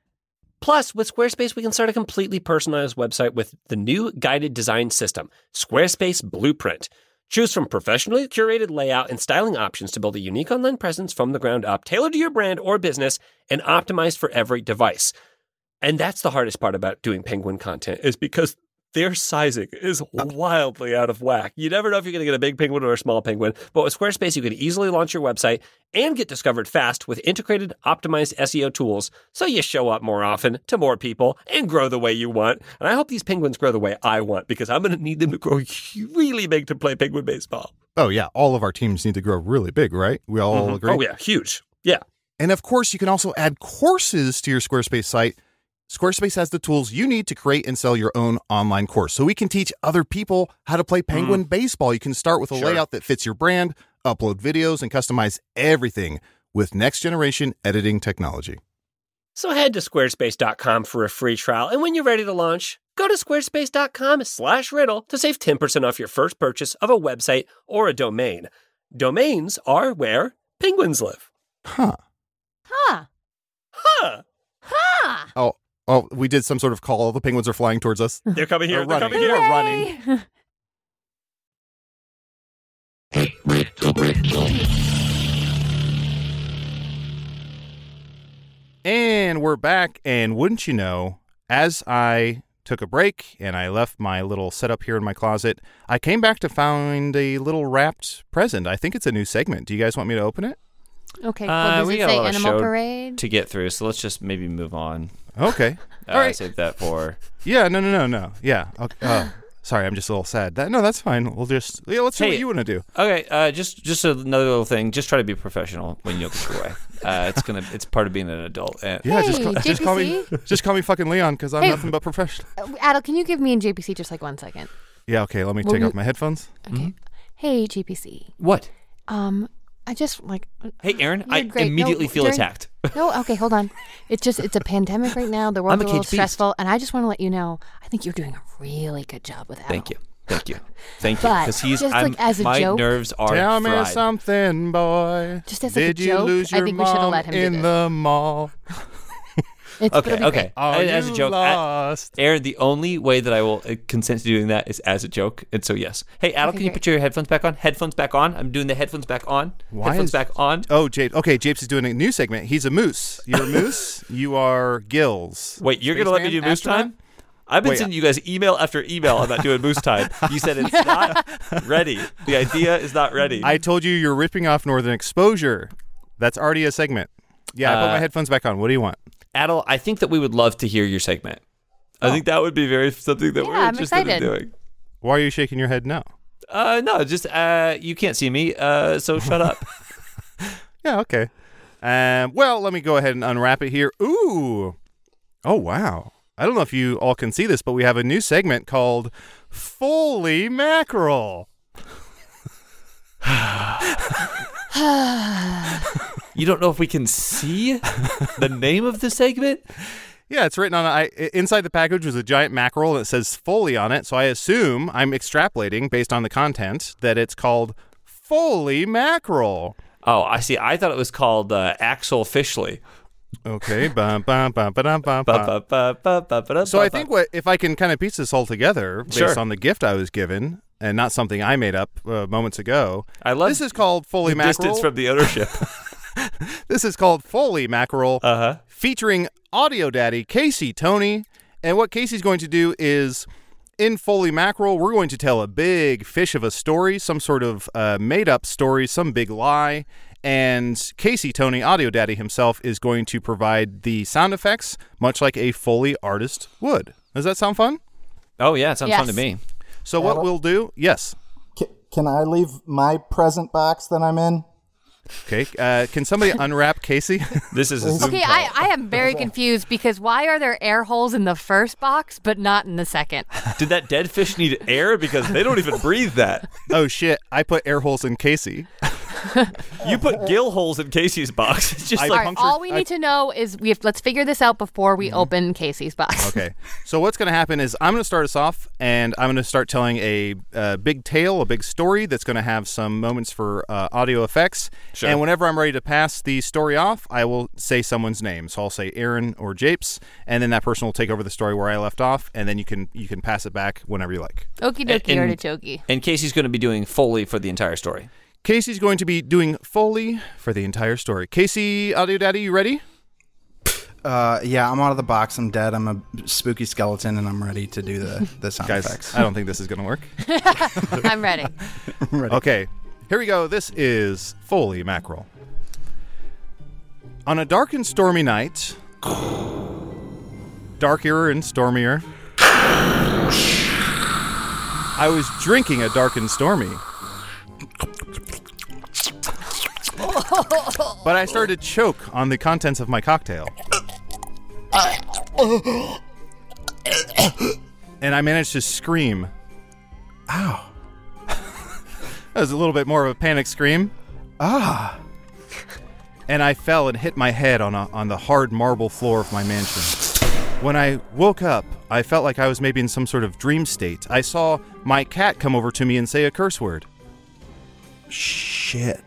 Plus, with Squarespace, we can start a completely personalized website with the new guided design system, Squarespace Blueprint. Choose from professionally curated layout and styling options to build a unique online presence from the ground up, tailored to your brand or business, and optimized for every device. And that's the hardest part about doing Penguin content, is because their sizing is wildly out of whack. You never know if you're going to get a big penguin or a small penguin, but with Squarespace, you can easily launch your website and get discovered fast with integrated, optimized S E O tools, so you show up more often to more people and grow the way you want. And I hope these penguins grow the way I want, because I'm going to need them to grow really big to play penguin baseball. Oh, yeah. All of our teams need to grow really big, right? We all Mhm. agree? Oh, yeah. Huge. Yeah. And of course, you can also add courses to your Squarespace site. Squarespace has the tools you need to create and sell your own online course. So we can teach other people how to play Penguin baseball. You can start with a Sure. layout that fits your brand, upload videos, and customize everything with next generation editing technology. So head to squarespace dot com for a free trial. And when you're ready to launch, go to squarespace dot com slash riddle to save ten percent off your first purchase of a website or a domain. Domains are where penguins live. Huh. Huh. Huh. Huh. Oh, oh, we did some sort of call. The penguins are flying towards us. They're coming here. They're They're running. coming here. They're running. And we're back, and wouldn't you know, as I took a break and I left my little setup here in my closet, I came back to find a little wrapped present. I think it's a new segment. Do you guys want me to open it? Okay, cool. Uh, Does we it got a say lot of Animal show Parade? to get through, so let's just maybe move on. Okay. Uh, All right. Save that for. Yeah, no, no, no, no. Yeah. Okay. Uh, sorry, I'm just a little sad. That, no, that's fine. We'll just, yeah, let's see Hey. what you want to do. Okay, uh, just just another little thing. Just try to be professional when you get your way. Uh, it's gonna it's part of being an adult. And Yeah, just, Hey, call, just call me, J P C? just call me fucking Leon, because I'm Hey. nothing but professional. Uh, Adel, can you give me and J P C just like one second? Yeah, okay. Let me Well, take we- off my headphones. Okay. Hey, J P C. what? Um, I just like. Hey, Aaron, You're I great. immediately No, feel during- attacked. No, okay, hold on. It's just it's a pandemic right now. The I'm world's a a little caged beast. stressful, and I just want to let you know. I think you're doing a really good job with Adel. Thank you. Thank you. Thank you. But Because he's just, I'm, like, as a my joke- nerves are Tell me fried. something, boy. Just as like a Did you joke, lose I your think we should've mom let him do in this. the mall? It's, Okay, it'll be okay. great. Are as a you joke, I- lost? Aaron, the only way that I will uh, consent to doing that is as a joke, and so yes. Hey, Adel, Okay, can you great. put your headphones back on? Headphones back on. I'm doing the headphones back on. Why headphones is- back on. Oh, Japes. Okay, Japes is doing a new segment. He's a moose. You're a moose. You are Gills. Wait, you're gonna let me do Spaceman, moose astronaut? time? I've been Wait, sending you guys email after email about doing moose time. You said it's not ready. The idea is not ready. I told you you're ripping off Northern Exposure. That's already a segment. Yeah, I put Uh, my headphones back on. What do you want? Adel, I think that we would love to hear your segment. I think that would be very something that Yeah, we're I'm interested in excited. doing. Why are you shaking your head no? Uh, no, just uh, you can't see me, uh, so shut up. Yeah, okay. Um, well, let me go ahead and unwrap it here. Ooh. Oh, wow. I don't know if you all can see this, but we have a new segment called Foley Mackerel. You don't know if we can see the name of the segment? Yeah, it's written on. I inside the package was a giant mackerel that says Foley on it. So I assume I'm extrapolating based on the content that it's called Foley Mackerel. Oh, I see. I thought it was called uh, Axel Fishley. Okay. Bum, bum, bum, ba-dum, bum, bum. Ba, ba, ba, ba, ba, da, So ba, I ba. think what if I can kind of piece this all together based Sure. on the gift I was given and not something I made up uh, moments ago. I love this is called Foley the Mackerel. distance from the ownership. This is called Foley Mackerel, Uh huh. featuring Audio Daddy Casey Tony. And what Casey's going to do is, in Foley Mackerel, we're going to tell a big fish of a story, some sort of uh, made-up story, some big lie. And Casey Tony, Audio Daddy himself, is going to provide the sound effects, much like a Foley artist would. Does that sound fun? Oh yeah, it sounds fun to Yes. me. So what Adel? we'll do, yes. Can, can I leave my present box that I'm in? Okay, uh, can somebody unwrap Casey? This is a Zoom Okay, call. I, I am very confused because why are there air holes in the first box but not in the second? Did that dead fish need air? Because they don't even breathe that. Oh shit, I put air holes in Casey. You put gill holes in Casey's box. It's just I All like right, punctured- all we I- need to know is we have, let's figure this out before we open Casey's box. Okay, so what's going to happen is I'm going to start us off, and I'm going to start telling a, uh big tale, a big story that's going to have some moments for uh, audio effects. Sure. And whenever I'm ready to pass the story off, I will say someone's name. So I'll say Aaron or Japes, and then that person will take over the story where I left off, and then you can you can pass it back whenever you like. Okie dokie And- artichoke. and Casey's going to be doing Foley for the entire story. Casey's going to be doing Foley for the entire story. Casey, Audio Daddy, you ready? Uh, yeah, I'm out of the box. I'm dead. I'm a spooky skeleton, and I'm ready to do the, the sound Guys, effects. I don't think this is going to work. I'm ready. Okay, here we go. This is Foley Mackerel. On a dark and stormy night, darker and stormier, I was drinking a dark and stormy. But I started to choke on the contents of my cocktail. And I managed to scream. Ow. That was a little bit more of a panic scream. Ah. And I fell and hit my head on a, on the hard marble floor of my mansion. When I woke up, I felt like I was maybe in some sort of dream state. I saw my cat come over to me and say a curse word. Shit.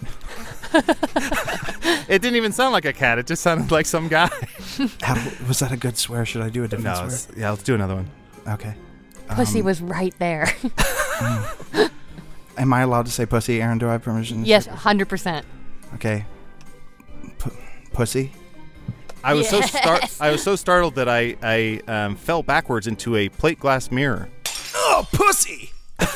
It didn't even sound like a cat. It just sounded like some guy. How, was that a good swear? Should I do a different No, swear? it's- yeah, let's do another one. Okay. Pussy was right there. Am I allowed to say pussy, Aaron? Do I have permission? to Yes, say one hundred percent. pussy? Okay. P- pussy? I was so star- Yes. I was so startled that I I um, fell backwards into a plate glass mirror. Oh, pussy!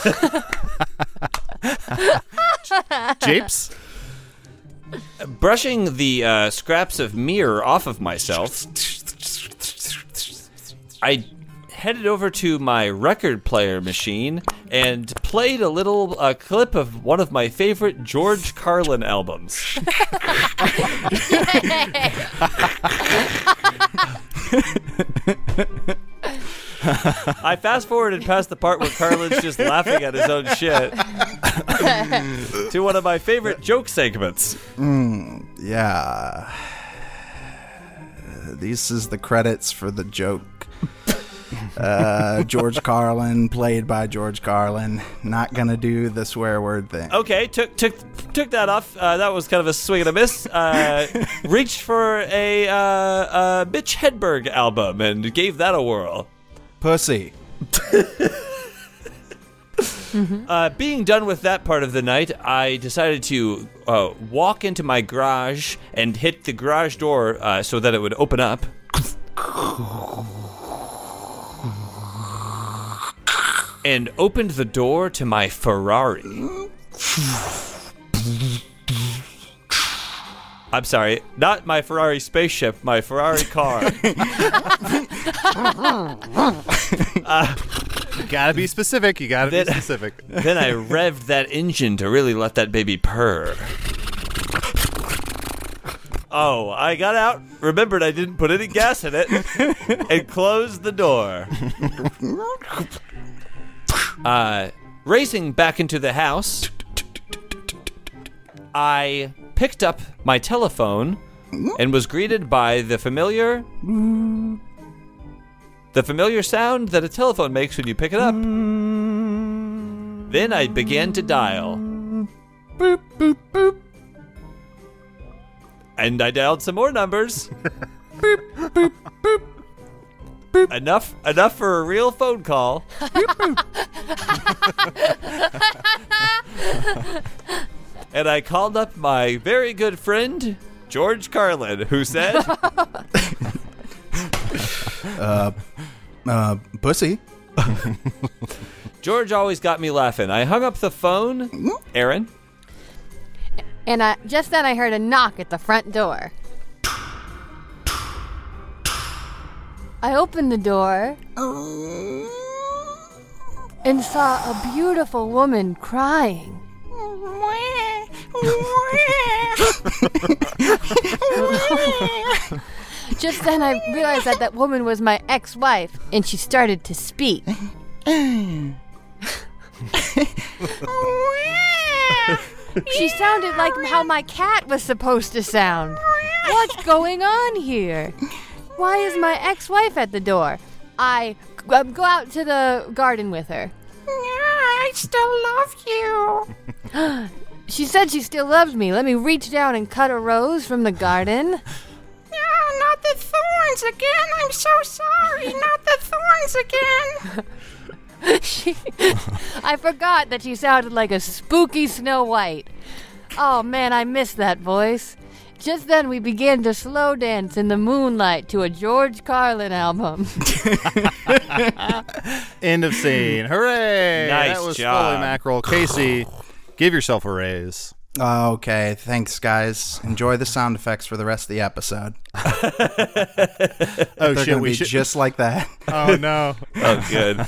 Japes? Brushing the uh, scraps of mirror off of myself, I headed over to my record player machine and played a little uh, clip of one of my favorite George Carlin albums. I fast forwarded past the part where Carlin's just laughing at his own shit. to one of my favorite joke segments. Mm, yeah. Uh, this is the credits for the joke. Uh, George Carlin, played by George Carlin. Not gonna do the swear word thing. Okay, took took took that off. Uh, that was kind of a swing and a miss. Uh, reached for a uh, uh, Mitch Hedberg album and gave that a whirl. Pussy. Uh, being done with that part of the night, I decided to uh, walk into my garage and hit the garage door uh, so that it would open up. And opened the door to my Ferrari. I'm sorry, not my Ferrari spaceship, my Ferrari car. uh, You gotta be specific. You gotta Then- be specific. Then I revved that engine to really let that baby purr. Oh, I got out, remembered I didn't put any gas in it, and closed the door. Uh, racing back into the house, I picked up my telephone and was greeted by the familiar... The familiar sound that a telephone makes when you pick it up. Then I began to dial. Boop, boop, boop. And I dialed some more numbers. Boop, boop, boop. Boop. Enough enough for a real phone call. And I called up my very good friend, George Carlin, who said... Uh, uh, pussy. George always got me laughing. I hung up the phone. Aaron? And I, just then I heard a knock at the front door. I opened the door and saw a beautiful woman crying. Just then I realized that that woman was my ex-wife, and she started to speak. She sounded like how my cat was supposed to sound. What's going on here? Why is my ex-wife at the door? I uh, go out to the garden with her. I still love you. She said she still loves me. Let me reach down and cut a rose from the garden. No, not the thorns again. I'm so sorry. Not the thorns again. she, I forgot that she sounded like a spooky Snow White. Oh man, I missed that voice. Just then we began to slow dance in the moonlight to a George Carlin album. End of scene. Hooray! Nice That was job. Foley Mackerel. Casey, give yourself a raise. Okay, thanks, guys. Enjoy the sound effects for the rest of the episode. Oh They're shit, gonna we be should. just like that. Oh no. Oh, good.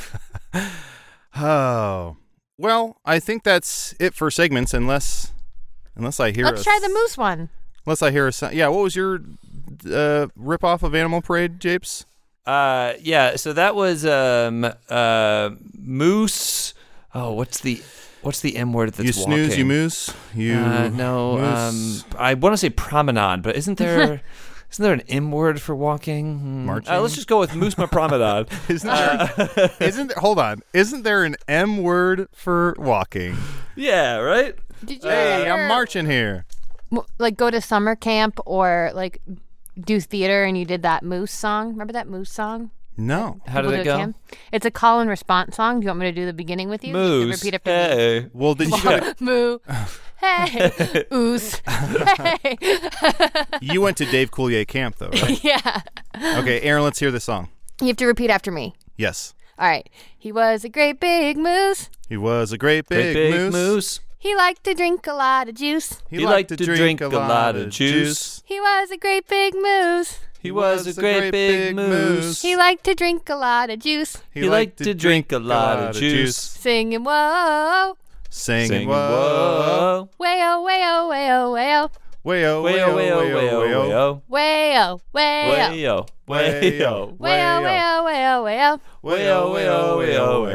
Oh. Well, I think that's it for segments, unless unless I hear. Let's a, try the moose one. Unless I hear a sound. Yeah. What was your uh, rip off of Animal Parade, Japes? Uh, yeah, so that was um, uh, moose. Oh, what's the what's the M word that's You snooze, walking? you moose. You Uh, no, moose. um, I want to say promenade, but isn't there isn't there an M word for walking? Hmm. Marching? Uh, let's just go with moose ma promenade. Isn't there? isn't there? Hold on. Isn't there an M word for walking? Yeah, right. Did you Hey, ever, I'm marching here. m- like go to summer camp or like do theater and you did that moose song? Remember that moose song? No. How did People it do go? at camp? It's a call and response song. Do you want me to do the beginning with you? Moose. Repeat after me. Hey. Well, did you go to, Moo. Hey. Oos. Hey. you went to Dave Coulier camp though, right? Yeah. Okay, Aaron, let's hear the song. You have to repeat after me. Yes. All right. He was a great big moose. He was a great Great big, big moose. moose. He liked to drink a lot of juice. He, liked, to drink, a lot of juice. He was a great big moose. He was a great big moose. He liked to drink a lot of juice. He liked to drink a lot of juice. Singing whoa. Singing, Singing whoa. whoa. Wayo, wayo, wayo, wayo. Wayo, Wayo, wayo, wayo, wayo. Wayo, wayo. Wayo, wayo. Wayo, wayo, wayo, wayo. Wayo, wayo, wayo, wayo. And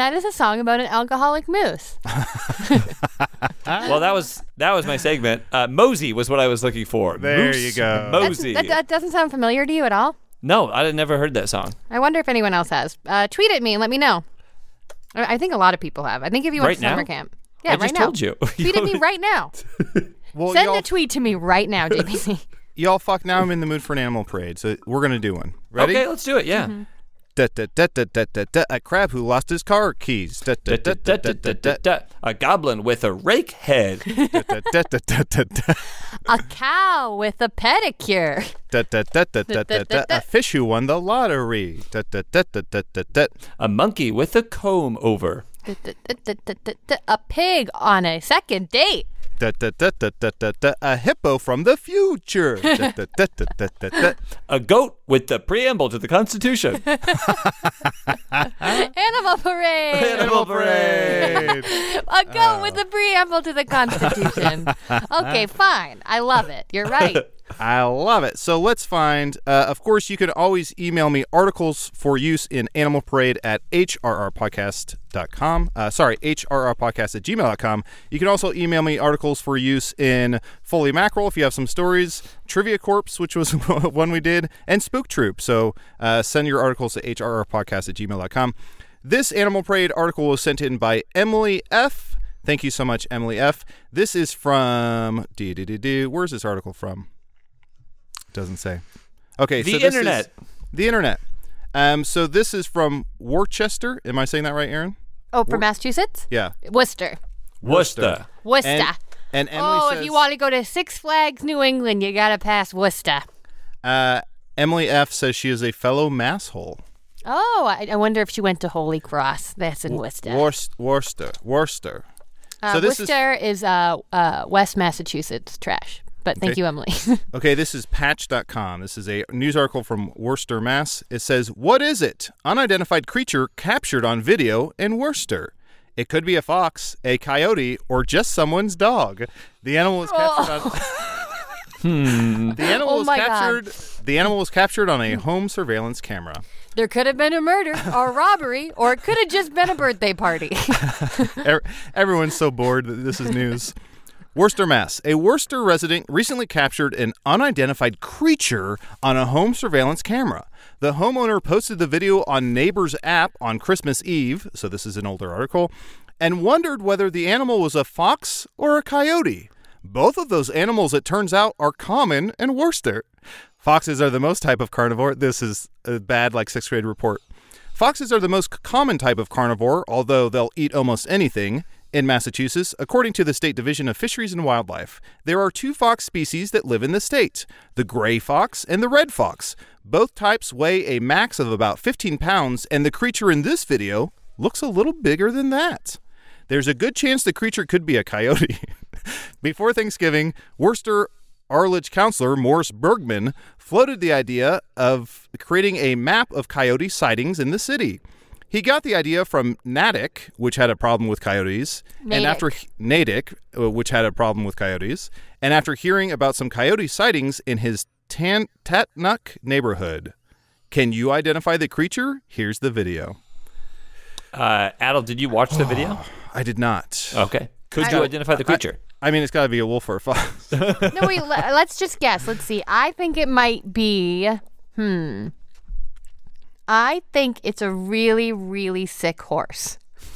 That is a song about an alcoholic moose. Well, that was that was my segment. Uh, Mosey was what I was looking for. There Moose you go. Mosey. That, that doesn't sound familiar to you at all? No, I had never heard that song. I wonder if anyone else has. Uh, tweet at me and let me know. I I think a lot of people have. I think if you went Right to summer now? camp. Yeah, I right just now. told you. Tweet at me right now. Well, Send y'all, a tweet to me right now, J P C. y'all fuck. Now I'm in the mood for an animal parade, so we're gonna do one. Ready? Okay, let's do it. Yeah. Mm-hmm. Da, da, da, da, da, da, da, a crab who lost his car keys. Da, da, da, da, da, da, da, da, A goblin with a rake head. da, da, da, da, da, da. A cow with a pedicure. Da, da, da, da, da, da, da. A fish who won the lottery. Da, da, da, da, da, da, da. A monkey with a comb over. A pig on a second date. Da, da, da, da, da, da, da. A hippo from the future. Da, da, da, da, da, da, da. A goat with the preamble to the Constitution. Animal parade. Animal parade. A goat with the preamble to the Constitution. Okay, fine. I love it. You're right. I love it. So let's find, uh, of course, you can always email me articles for use in Animal Parade at h r r podcast dot com. Uh, sorry, h r r podcast at gmail dot com. You can also email me articles for use in Foley Mackerel if you have some stories, Trivia Corps, which was one we did, and Spook Troop. So uh, send your articles to h r r podcast at gmail dot com. This Animal Parade article was sent in by Emily F. Thank you so much, Emily F. This is from, do, do, do, do. Where's this article from? Doesn't say. Okay, The so this internet. is the internet. Um, so this is from Worcester. Am I saying that right, Aaron? Oh, from Massachusetts? Yeah. Worcester. Worcester. Worcester. And, and Emily oh, says, if you want to go to Six Flags New England, you got to pass Worcester. uh, Emily F says she is a fellow masshole. Oh, I, I wonder if she went to Holy Cross. That's in Worcester. Worcester. Worcester. Worcester. Uh, so this Worcester is, is uh, uh, West Massachusetts trash. But thank Okay. you, Emily. Okay, this is patch dot com. This is a news article from Worcester, Mass. It says, "What is it? Unidentified creature captured on video in Worcester. It could be a fox, a coyote, or just someone's dog. The animal was captured on Hmm. The animal Oh was my God. captured The animal was captured on a home surveillance camera. There could have been a murder or a robbery, or it could have just been a birthday party. Er- Everyone's so bored that this is news. Worcester, Mass. A Worcester resident recently captured an unidentified creature on a home surveillance camera. The homeowner posted the video on Neighbor's app on Christmas Eve, so this is an older article, and wondered whether the animal was a fox or a coyote. Both of those animals, it turns out, are common in Worcester. Foxes are the most type of carnivore. This is a bad, like, sixth grade report. Foxes are the most common type of carnivore, although they'll eat almost anything. In Massachusetts, according to the State Division of Fisheries and Wildlife, there are two fox species that live in the state, the gray fox and the red fox. Both types weigh a max of about fifteen pounds, and the creature in this video looks a little bigger than that. There's a good chance the creature could be a coyote. Before Thanksgiving, Worcester Arledge councilor Morris Bergman floated the idea of creating a map of coyote sightings in the city. He got the idea from Natick, which had a problem with coyotes, and Natick. after Natick, uh, which had a problem with coyotes, and after hearing about some coyote sightings in his Tan- Tatnuck neighborhood. Can you identify the creature? Here's the video. Uh, Adel, did you watch the video? I did not. Okay. Could you identify the creature? I, I mean, it's got to be a wolf or a fox. No, wait, le- let's just guess. Let's see. I think it might be, hmm. I think it's a really, really sick horse.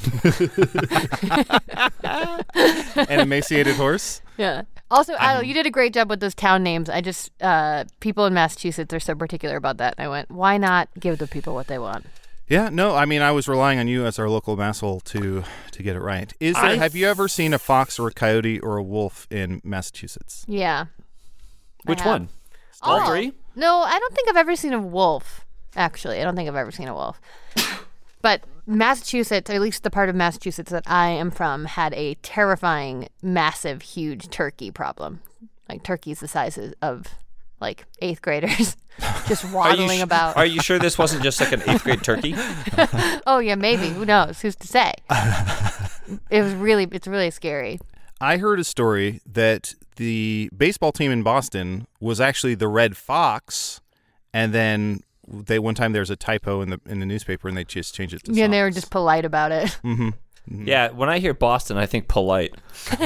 An emaciated horse? Yeah. Also, Adel, you did a great job with those town names. I just, uh, people in Massachusetts are so particular about that. And I went, why not give the people what they want? Yeah, no, I mean, I was relying on you as our local masshole to to get it right. Is there, I- have you ever seen a fox or a coyote or a wolf in Massachusetts? Yeah. Which have. one? All Oh. three? No, I don't think I've ever seen a wolf. Actually, I don't think I've ever seen a wolf. But Massachusetts, or at least the part of Massachusetts that I am from, had a terrifying, massive, huge turkey problem. Like turkeys the size of like eighth graders, just Are you waddling sh- about. Are you sure this wasn't just like an eighth grade turkey? Oh yeah, maybe. Who knows? Who's to say? It was really, it's really scary. I heard a story that the baseball team in Boston was actually the Red Fox, and then they one time there's a typo in the in the newspaper and they just changed it to Yeah, and they were socks. just polite about it. Mm-hmm. Mm-hmm. Yeah, when I hear Boston, I think polite.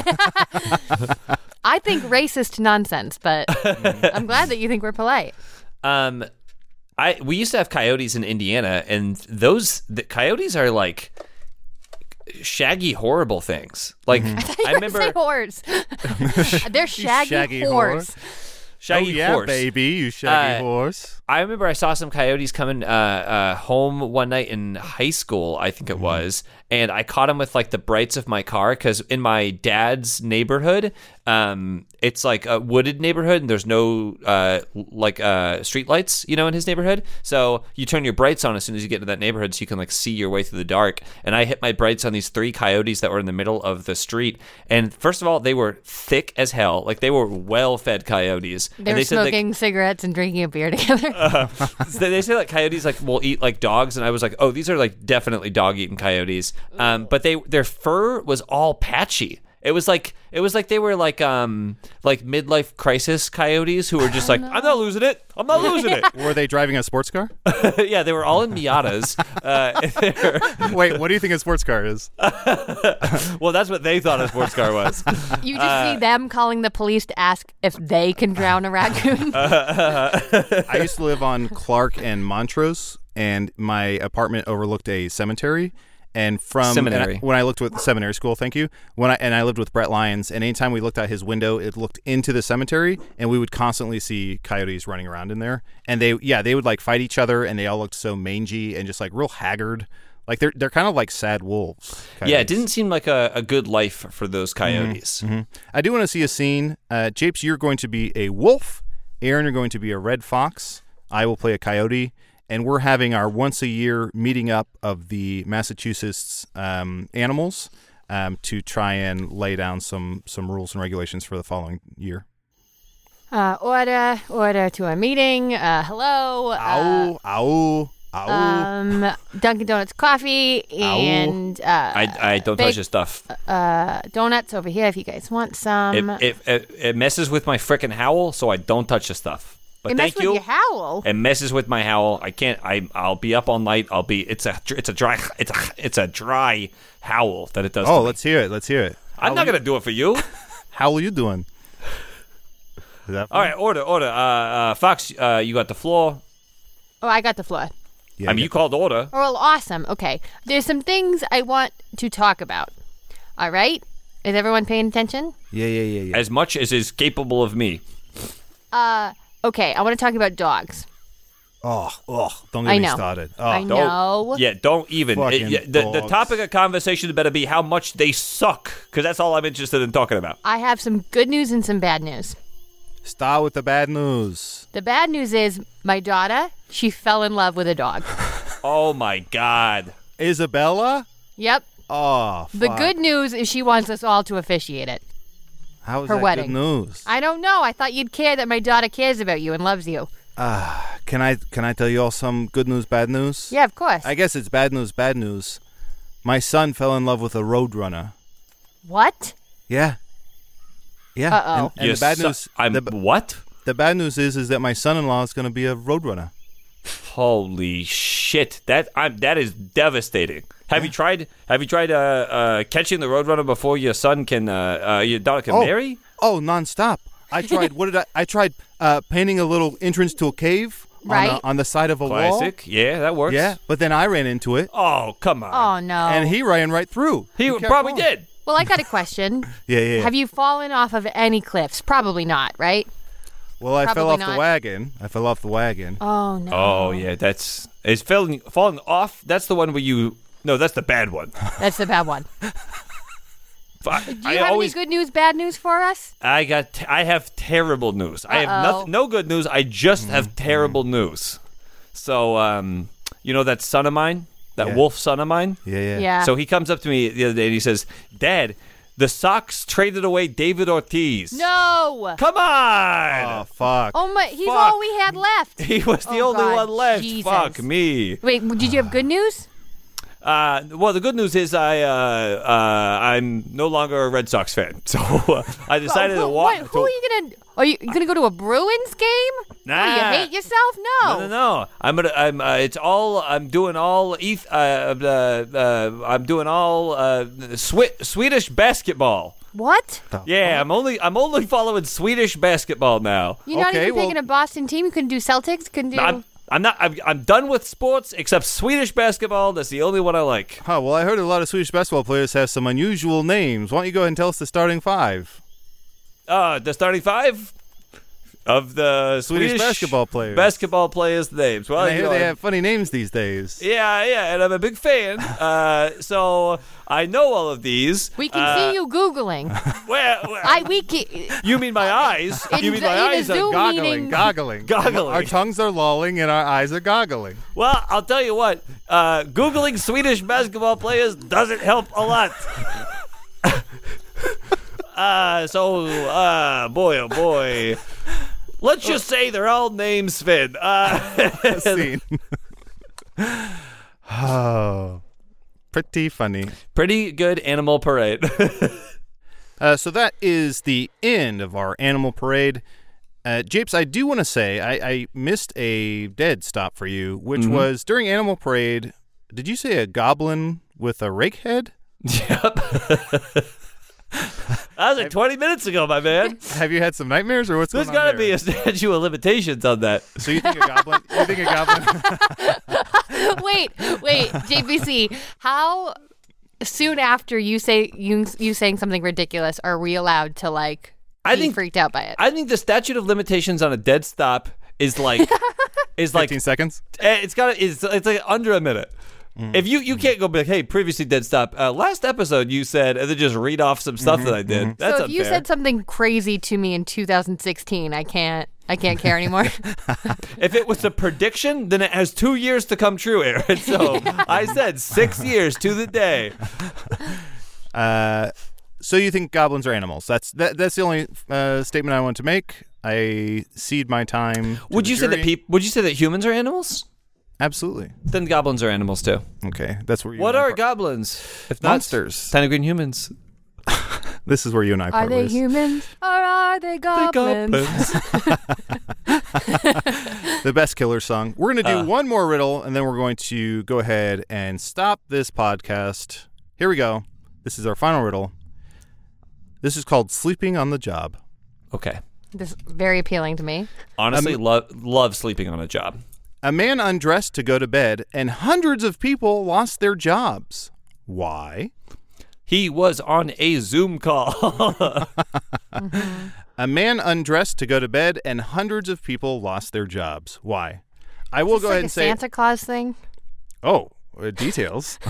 I think racist nonsense, but I'm glad that you think we're polite. Um, I we used to have coyotes in Indiana, and those the coyotes are like shaggy, horrible things. Like Mm-hmm. I remember Say whores. They're shaggy, shaggy whores. shaggy oh, yeah, horse. baby, you shaggy Uh, horse. I remember I saw some coyotes coming uh, uh, home one night in high school, I think it was, and I caught them with like the brights of my car because in my dad's neighborhood, um, it's like a wooded neighborhood and there's no uh, like uh, street lights, you know, in his neighborhood. So you turn your brights on as soon as you get to that neighborhood so you can like see your way through the dark. And I hit my brights on these three coyotes that were in the middle of the street. And first of all, they were thick as hell. Like they were well-fed coyotes. They and were they said, like, smoking cigarettes and drinking a beer together. Uh, they they say like coyotes like will eat like dogs, and I was like, oh, these are like definitely dog eating coyotes. Um, but they their fur was all patchy. It was like it was like they were like um like midlife crisis coyotes who were just like, I'm not losing it. I'm not losing it. Were they driving a sports car? Yeah, they were all in Miatas. Uh, Wait, what do you think a sports car is? well, that's what they thought a sports car was. You just Uh, see them calling the police to ask if they can drown a raccoon. I used to live on Clark and Montrose, and my apartment overlooked a cemetery. And from Seminary. and I, when I looked with seminary school, thank you. When I and I lived with Brett Lyons, and anytime we looked out his window, it looked into the cemetery, and we would constantly see coyotes running around in there. And they, yeah, they would like fight each other, and they all looked so mangy and just like real haggard. Like they're they're kind of like sad wolves. Yeah, it coyotes. didn't seem like a, a good life for those coyotes. Mhm. I do want to see a scene. Uh, Japes, you're going to be a wolf. Aaron, you're going to be a red fox. I will play a coyote. And we're having our once a year meeting up of the Massachusetts um, animals um, to try and lay down some, some rules and regulations for the following year. Uh, order, order to a meeting. Uh, hello. Uh, Ow, ow, ow. um, Dunkin' Donuts coffee and uh, I, I don't big, touch your stuff. Uh, donuts over here if you guys want some. It, it, it, it messes with my frickin' howl, so I don't touch your stuff. But it thank messes you. with your howl. It messes with my howl. I can't. I. I'll be up all night. I'll be. It's a. It's a dry. It's a. It's a dry howl that it does. Oh, to me. let's hear it. Let's hear it. I'm not gonna do it for you. How are you doing? Is that All right, order, order. Uh, uh, Fox, uh, you got the floor. Oh, I got the floor. Yeah, I mean, you called order. Oh, well, awesome. Okay. There's some things I want to talk about. All right? Is everyone paying attention? yeah, yeah, yeah, yeah. As much as is capable of me. Uh, okay. I want to talk about dogs. Oh, oh, don't get I me know. started. Oh, I Don't, know. Yeah, don't even. Fucking It- yeah, the, the dogs. topic of conversation better be how much they suck, because that's all I'm interested in talking about. I have some good news and some bad news. Start with the bad news. The bad news is my daughter, she fell in love with a dog. Oh my God. Isabella? Yep. Oh, The fuck. good news is she wants us all to officiate it. How is her that wedding. good news? I don't know. I thought you'd care that my daughter cares about you and loves you. Ah, can I can I tell you all some good news, bad news? Yeah, of course. I guess it's bad news, bad news. My son fell in love with a roadrunner. What? Yeah. Yeah. Uh-oh. And, and Your the bad son- news I'm the, what? the bad news is is that my son-in-law is going to be a roadrunner. Holy shit! That I'm that is devastating. Have you tried? Have you tried uh, uh, catching the roadrunner before your son can uh, uh, your daughter can Oh. marry? Oh, nonstop. I tried what did I I tried uh, painting a little entrance to a cave on, Right. a, on the side of a wall. Classic. Yeah, that works. Yeah, but then I ran into it Oh come on. Oh, no. and he ran right through. he kept probably going. did. Well, I got a question. Yeah, yeah. yeah. Have you fallen off of any cliffs? Probably not, right? well, I fell Probably off not. the wagon. I fell off the wagon. Oh, no. Oh yeah, that's it's falling falling off. That's the one where you. No, that's the bad one. That's the bad one. I, Do you I have always. any good news, bad news for us? I got. T- I have terrible news. I have Uh-oh. nothing. No good news. I just have terrible news. So, um, you know that son of mine, that Yeah. wolf son of mine. Yeah, yeah. Yeah. So he comes up to me the other day and he says, "Dad, the Sox traded away David Ortiz." No. Come Oh, on. fuck. Oh, my. He's Fuck. all we had left. He was the Oh, only God, one left. Jesus. Fuck me. Wait, did you have good news? Uh, well, the good news is I uh, uh, I'm no longer a Red Sox fan, so uh, I decided who, to walk. what, who are you gonna? Are you gonna go to a Bruins game? Nah. What, do you hate yourself? No. No, no, no. I'm gonna. I'm. Uh, it's all. I'm doing all. Eth- uh, uh, uh, I'm doing all uh, Swi- Swedish basketball. What? Yeah, I'm only. I'm only following Swedish basketball now. You're not Okay, even picking well- a Boston team. You couldn't do Celtics. Couldn't do. I'm. I'm not. I'm, I'm done with sports except Swedish basketball. That's the only one I like. Huh, well, I heard a lot of Swedish basketball players have some unusual names. Why don't you go ahead and tell us the starting five? Uh, the starting five of the Swedish Swedish basketball players. Basketball players' names. Well, And I you hear know, they I'm- have funny names these days. Yeah, yeah, and I'm a big fan. Uh, so I know all of these. we can Uh, see you googling. Where, where- I we can. you mean my eyes? In you mean the- my in a eyes? Are Zoom gog- meeting- Goggling, goggling. Goggling. Our tongues are lolling and our eyes are goggling. Well, I'll tell you what. Uh, Googling Swedish basketball players doesn't help a lot. uh, so, uh, boy, oh boy. Let's just say they're all named Sven. Uh, Scene. Oh, pretty funny. pretty good animal parade. Uh, so that is the end of our animal parade. Uh, Japes, I do want to say I, I missed a dead stop for you, which Mm-hmm. was during Animal Parade. Did you say a goblin with a rake head? Yep. That was like twenty minutes ago, my man. Have you had some nightmares, or what's There's going on got to there? be a statute of limitations on that. So you think a goblin? You think a goblin? wait, wait, J B C. How soon after you say you you saying something ridiculous are we allowed to like I be think- freaked out by it? I think the statute of limitations on a dead stop is like is like Fifteen seconds. eh, it's got it's it's like under a minute. Mm. If you you can't go back, hey, previously dead stop. Uh, last episode you said, and then just read off some stuff that I did. That's so if you unfair. said something crazy to me in two thousand sixteen, I can't I can't care anymore. If it was a prediction, then it has two years to come true, Aaron. So I said six years to the day. Uh, so you think goblins are animals? That's that, That's the only uh, statement I want to make. I cede my time. to Would the you say that jury. peop- Would you say that humans are animals? Absolutely. Then goblins are animals too. Okay, that's where you. What and I are part- goblins? If not Monsters. tiny green humans. This is where you and I Are part they ways. humans or are they goblins? The best killer song. We're going to do Uh. one more riddle, and then we're going to go ahead and stop this podcast. Here we go. This is our final riddle. This is called Sleeping on the Job. Okay. This is very appealing to me. Honestly, Um, love love sleeping on a job. A man undressed to go to bed, and hundreds of people lost their jobs. Why? He was on a Zoom call. A man undressed to go to bed, and hundreds of people lost their jobs. Why? I will Is this go like ahead a and say. Santa Claus thing. Oh, uh, details.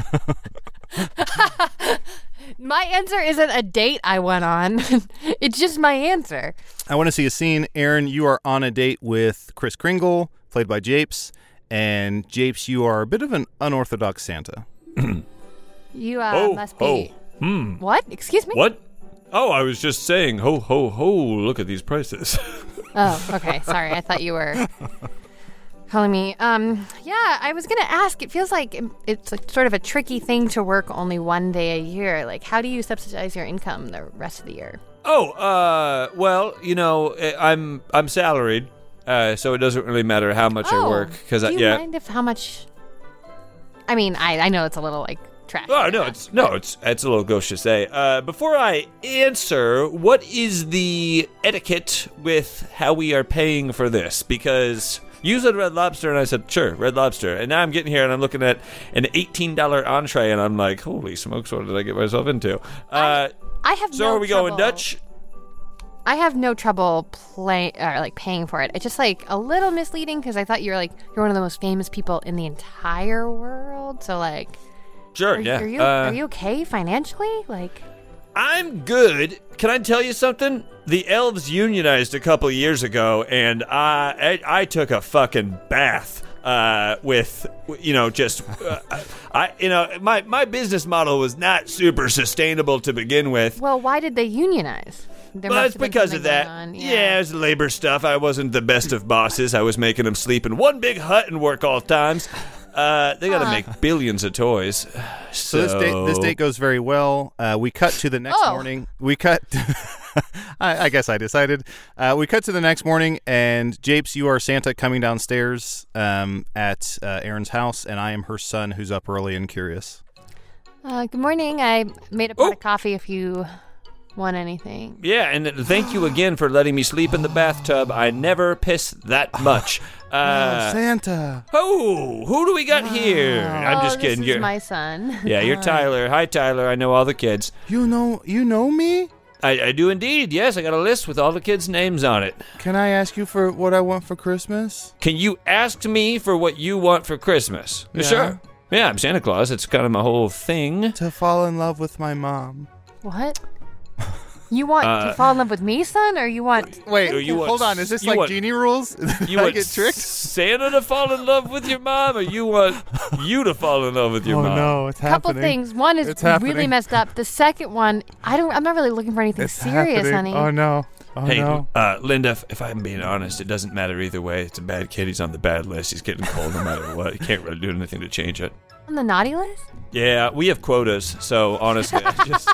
My answer isn't a date I went on. It's just my answer. I want to see a scene. Aaron, you are on a date with Chris Kringle, played by Japes. And Japes, you are a bit of an unorthodox Santa. You uh, Oh, must be. oh, hmm. What? Excuse me? What? Oh, I was just saying, ho, ho, ho, look at these prices. Oh, okay. Sorry. I thought you were calling me. Um, yeah, I was going to ask. It feels like it's like sort of a tricky thing to work only one day a year. Like, how do you subsidize your income the rest of the year? Oh, uh, well, you know, eh, I'm I'm salaried, uh, so it doesn't really matter how much I Oh, work. Because do I, you yeah. mind if how much? I mean, I I know it's a little like trash. Oh no, it's no, it's it's a little gauche to say. Uh, before I answer, what is the etiquette with how we are paying for this? Because you said Red Lobster, and I said sure, Red Lobster, and now I'm getting here and I'm looking at an eighteen dollar entree, and I'm like, holy smokes, what did I get myself into? Uh, I have so no are we going trouble- Dutch? I have no trouble play or like paying for it. It's just like a little misleading because I thought you were like you're one of the most famous people in the entire world. So like, Sure, are, yeah. are you uh, are you okay financially? Like, I'm good. Can I tell you something? The elves unionized a couple years ago, and I I, I took a fucking bath uh, with, you know, just uh, I you know my my business model was not super sustainable to begin with. well, why did they unionize? There Well, must it's have been because of something that. going on. Yeah. it was labor stuff. I wasn't the best of bosses. I was making them sleep in one big hut and work all times. Uh, they got to Huh. make billions of toys. So, So this date this date goes very well. Uh, we cut to the next Oh. morning. We cut. I, I guess I decided. Uh, we cut to the next morning, and Japes, you are Santa coming downstairs um, at uh, Erin's house, and I am her son, who's up early and curious. Uh, good morning. I made a pot Oh. of coffee if you want anything. Yeah, and thank you again for letting me sleep in the bathtub. I never piss that much. Uh, Santa. oh, who do we got here? I'm oh, just kidding. This You're, is my son. yeah, you're Tyler. Hi, Tyler. I know all the kids. You know, you know me. I, I do indeed. Yes, I got a list with all the kids' names on it. Can I ask you for what I want for Christmas? Can you ask me for what you want for Christmas? Yeah. Sure. Yeah, I'm Santa Claus. It's kind of my whole thing. To fall in love with my mom. What? You want Uh, to fall in love with me, son, or you want? Wait, Oh, you want- hold on. Is this you like want- genie rules? Did You I want get tricked? Santa to fall in love with your mom, or you want you to fall in love with your Oh mom? no, it's Couple happening. things. One is It's happening. really messed up. The second one, I don't. I'm not really looking for anything It's serious, happening. honey. Oh no. Oh Hey, no. uh, Linda, if, if I'm being honest, it doesn't matter either way. It's a bad kid. He's on the bad list. He's getting cold no matter what. He can't really do anything to change it. On the naughty list? Yeah, we have quotas, so honestly, I just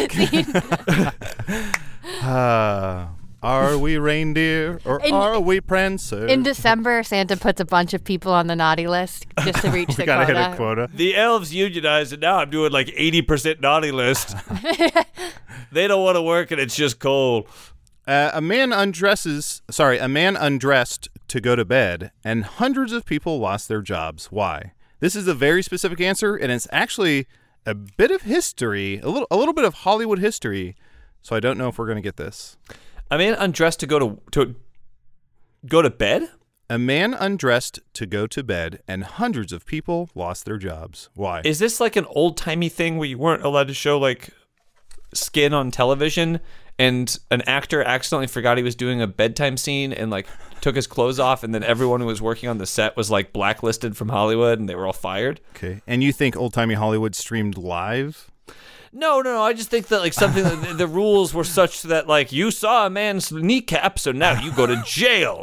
Uh, are we reindeer or In- are we prancer? In December, Santa puts a bunch of people on the naughty list just to reach we the gotta quota. hit a quota. the elves unionized, and now I'm doing like eighty percent naughty list. They don't want to work, and it's just cold. Uh, a man undresses. Sorry, a man undressed to go to bed, and hundreds of people lost their jobs. Why? This is a very specific answer, and it's actually a bit of history, a little, a little bit of Hollywood history. So I don't know if we're gonna get this. A man undressed to go to to go to bed. A man undressed to go to bed, and hundreds of people lost their jobs. Why? Is this like an old timey thing where you weren't allowed to show like skin on television, and an actor accidentally forgot he was doing a bedtime scene and like took his clothes off, and then everyone who was working on the set was like blacklisted from Hollywood, and they were all fired? Okay. And you think old timey Hollywood streamed live? No, no, no. I just think that like something that the, the rules were such that like you saw a man's kneecap, so now you go to jail.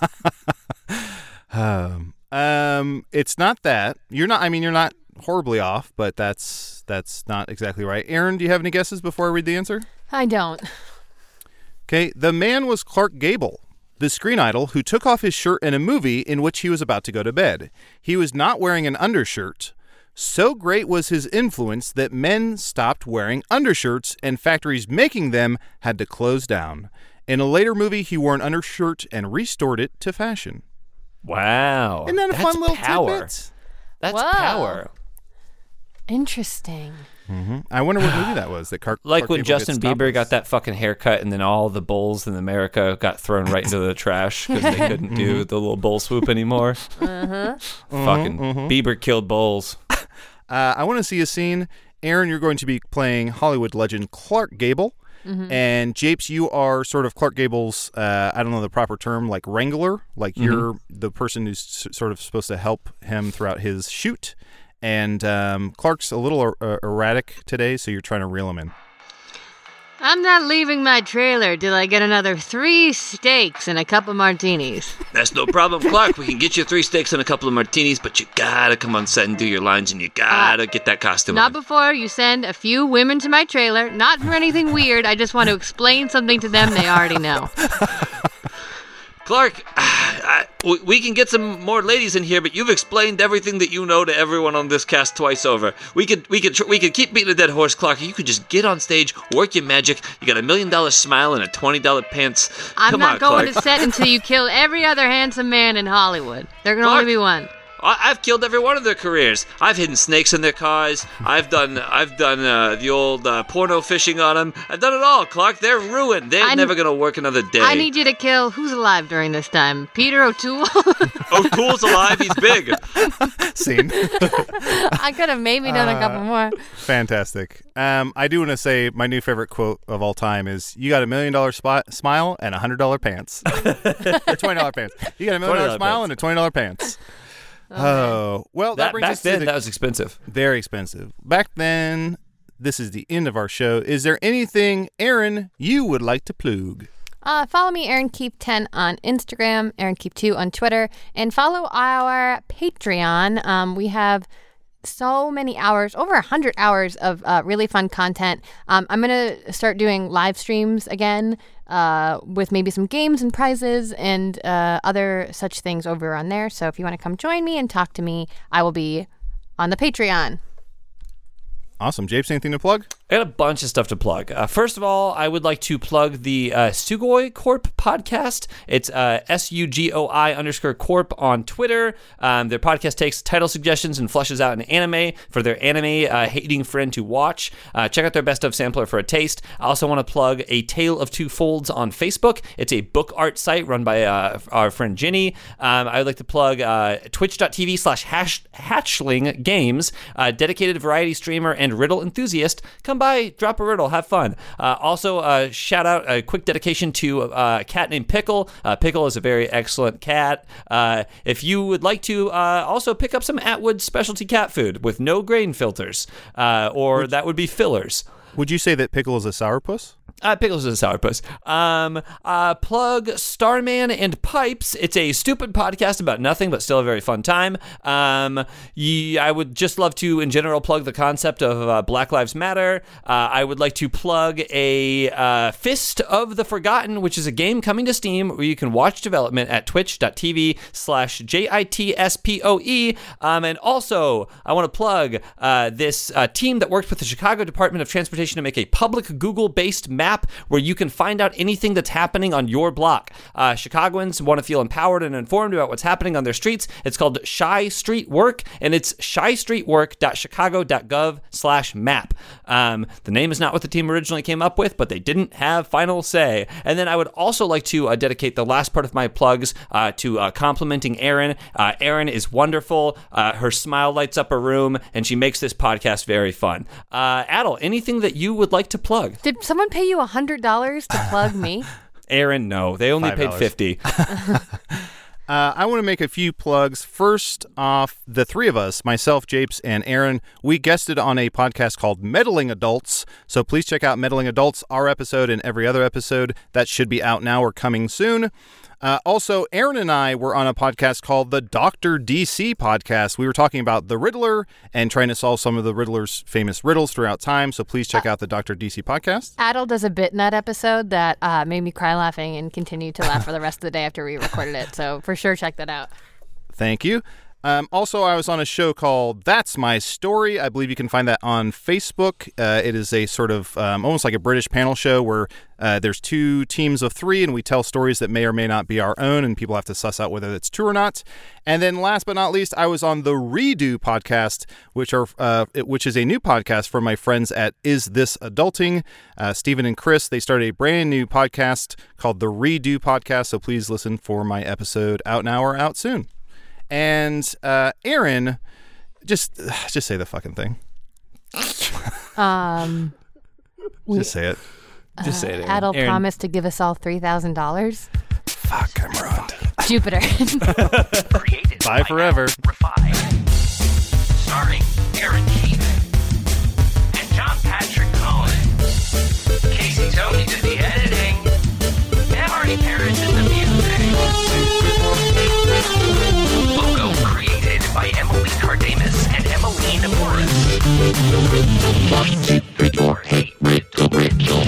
Um, um, it's not that. You're not. I mean, you're not horribly off, but that's that's not exactly right. Aaron, do you have any guesses before I read the answer? I don't. Okay. The man was Clark Gable, the screen idol who took off his shirt in a movie in which he was about to go to bed. He was not wearing an undershirt. So great was his influence that men stopped wearing undershirts, and factories making them had to close down. In a later movie, he wore an undershirt and restored it to fashion. Wow, Isn't that a that's fun little power. tidbit? That's Whoa. power. Interesting. I wonder what movie that was. That Clark, Like Clark when Gable gets Justin stopped Bieber with. got that fucking haircut, and then all the bulls in America got thrown right into the trash because they couldn't do the little bull swoop anymore. Uh-huh. Fucking Bieber killed bulls. Uh, I want to see a scene. Aaron, you're going to be playing Hollywood legend Clark Gable. Mm-hmm. And Japes, you are sort of Clark Gable's, uh, I don't know the proper term, like wrangler. Like Mm-hmm. you're the person who's s- sort of supposed to help him throughout his shoot. And um, Clark's a little er- er- erratic today, so you're trying to reel him in. I'm not leaving my trailer till I get another three steaks and a couple martinis. That's no problem, Clark. We can get you three steaks and a couple of martinis, but you gotta come on set and do your lines, and you gotta get that costume Not on. before you send a few women to my trailer. Not for anything weird. I just want to explain something to them they already know. Clark, I, we- we can get some more ladies in here, but you've explained everything that you know to everyone on this cast twice over. We could, we could, tr- we could keep beating a dead horse, Clark. You could just get on stage, work your magic. You got a million dollar smile and a twenty dollar pants. I'm Come not on, going Clark. to set until you kill every other handsome man in Hollywood. There can Clark. only be one. I- I've killed every one of their careers. I've hidden snakes in their cars. I've done I've done uh, the old uh, porno fishing on them. I've done it all, Clark. They're ruined. They're I n- never gonna work another day. I need you to kill who's alive during this time? Peter O'Toole? O'Toole's alive. He's big. Scene. I could have maybe done a couple more. Fantastic. Um, I do want to say my new favorite quote of all time is, you got a million dollar spot, smile and a hundred dollar pants. Or twenty dollar pants. You got a million dollar twenty dollar smile pants. and a twenty dollar pants. Oh, well, that, That, brings back us then, to the that was expensive. very expensive. Back then, this is the end of our show. Is there anything, Aaron, you would like to plug? Uh, follow me, Aaron Keep ten on Instagram, Aaron Keep two on Twitter, and follow our Patreon. Um, we have so many hours, over one hundred hours of uh, really fun content. Um, I'm going to start doing live streams again uh, with maybe some games and prizes and uh, other such things over on there. So if you want to come join me and talk to me, I will be on the Patreon. Awesome. Japes, anything to plug? I got a bunch of stuff to plug. Uh, first of all, I would like to plug the uh, Sugoi Corp podcast. It's uh, S U G O I underscore Corp on Twitter. Um, their podcast takes title suggestions and flushes out an anime for their anime uh, hating friend to watch. Uh, check out their best of sampler for a taste. I also want to plug A Tale of Two Folds on Facebook. It's a book art site run by uh, our friend Ginny. Um, I would like to plug uh, twitch.tv slash hatchling games, uh, dedicated variety streamer and riddle enthusiast. Come by, drop a riddle, have fun. Uh, also, uh, shout out a quick dedication to uh, a cat named Pickle. Uh, Pickle is a very excellent cat. Uh, if you would like to uh, also pick up some Atwood specialty cat food with no grain filters, uh, or would, that would be fillers. Would you say that Pickle is a sourpuss? Uh, Pickles is a sourpuss. Um, uh, plug Starman and Pipes. It's a stupid podcast about nothing, but still a very fun time. Um, ye, I would just love to, in general, plug the concept of uh, Black Lives Matter. Uh, I would like to plug a uh, Fist of the Forgotten, which is a game coming to Steam where you can watch development at twitch.tv slash J-I-T-S-P-O-E. Um, and also, I want to plug uh, this uh, team that worked with the Chicago Department of Transportation to make a public Google-based map where you can find out anything that's happening on your block. Uh, Chicagoans want to feel empowered and informed about what's happening on their streets. It's called Shy Street Work, and it's shy street work dot chicago dot gov slash map. Um, the name is not what the team originally came up with, but they didn't have final say. And then I would also like to uh, dedicate the last part of my plugs uh, to uh, complimenting Erin. Uh, Erin is wonderful. Uh, her smile lights up a room, and she makes this podcast very fun. Uh, Adel, anything that you would like to plug? Did someone pay you one hundred dollars to plug me? Aaron, no. They only five dollars. paid fifty dollars. Uh, I want to make a few plugs. First off, the three of us, myself, Japes, and Aaron, we guested on a podcast called Meddling Adults. So please check out Meddling Adults, our episode and every other episode. That should be out now or coming soon. Uh, also, Aaron and I were on a podcast called the Doctor D C Podcast. We were talking about the Riddler and trying to solve some of the Riddler's famous riddles throughout time. So please check out the Doctor D C Podcast. Adel does a bit in that episode that uh, made me cry laughing and continued to laugh for the rest of the day after we recorded it. So for sure, check that out. Thank you. Um, also, I was on a show called That's My Story. I believe you can find that on Facebook. Uh, it is a sort of um, almost like a British panel show where uh, there's two teams of three, and we tell stories that may or may not be our own, and people have to suss out whether it's true or not. And then last but not least, I was on the Redo podcast, which are uh, it, which is a new podcast from my friends at Is This Adulting? Uh, Stephen and Chris, they started a brand new podcast called the Redo Podcast, so please listen for my episode out now or out soon. And uh, Aaron, just just say the fucking thing. Um, we, just say it. Uh, just say it. Aaron. Adel Aaron. promised to give us all three thousand dollars. Fuck, I'm ruined. Jupiter. Created Bye by forever. Al Refai. Starring Aaron Keith and John Patrick Cohen. Casey Tony did the editing. And Marty Parrish did the music. Logo created by Emily Cardamus and Emmeline Morris. One, two, three, four, hey, riddle, riddle.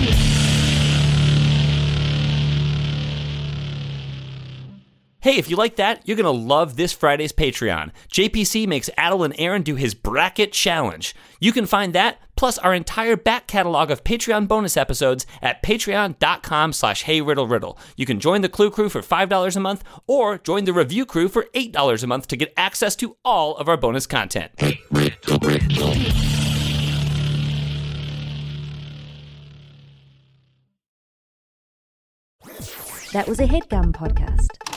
Hey, if you like that, you're going to love this Friday's Patreon. J P C makes Adel and Aaron do his bracket challenge. You can find that, plus our entire back catalog of Patreon bonus episodes at patreon.com slash heyriddleriddle. You can join the Clue Crew for five dollars a month, or join the Review Crew for eight dollars a month to get access to all of our bonus content. Hey, riddle, riddle. That was a HeadGum podcast.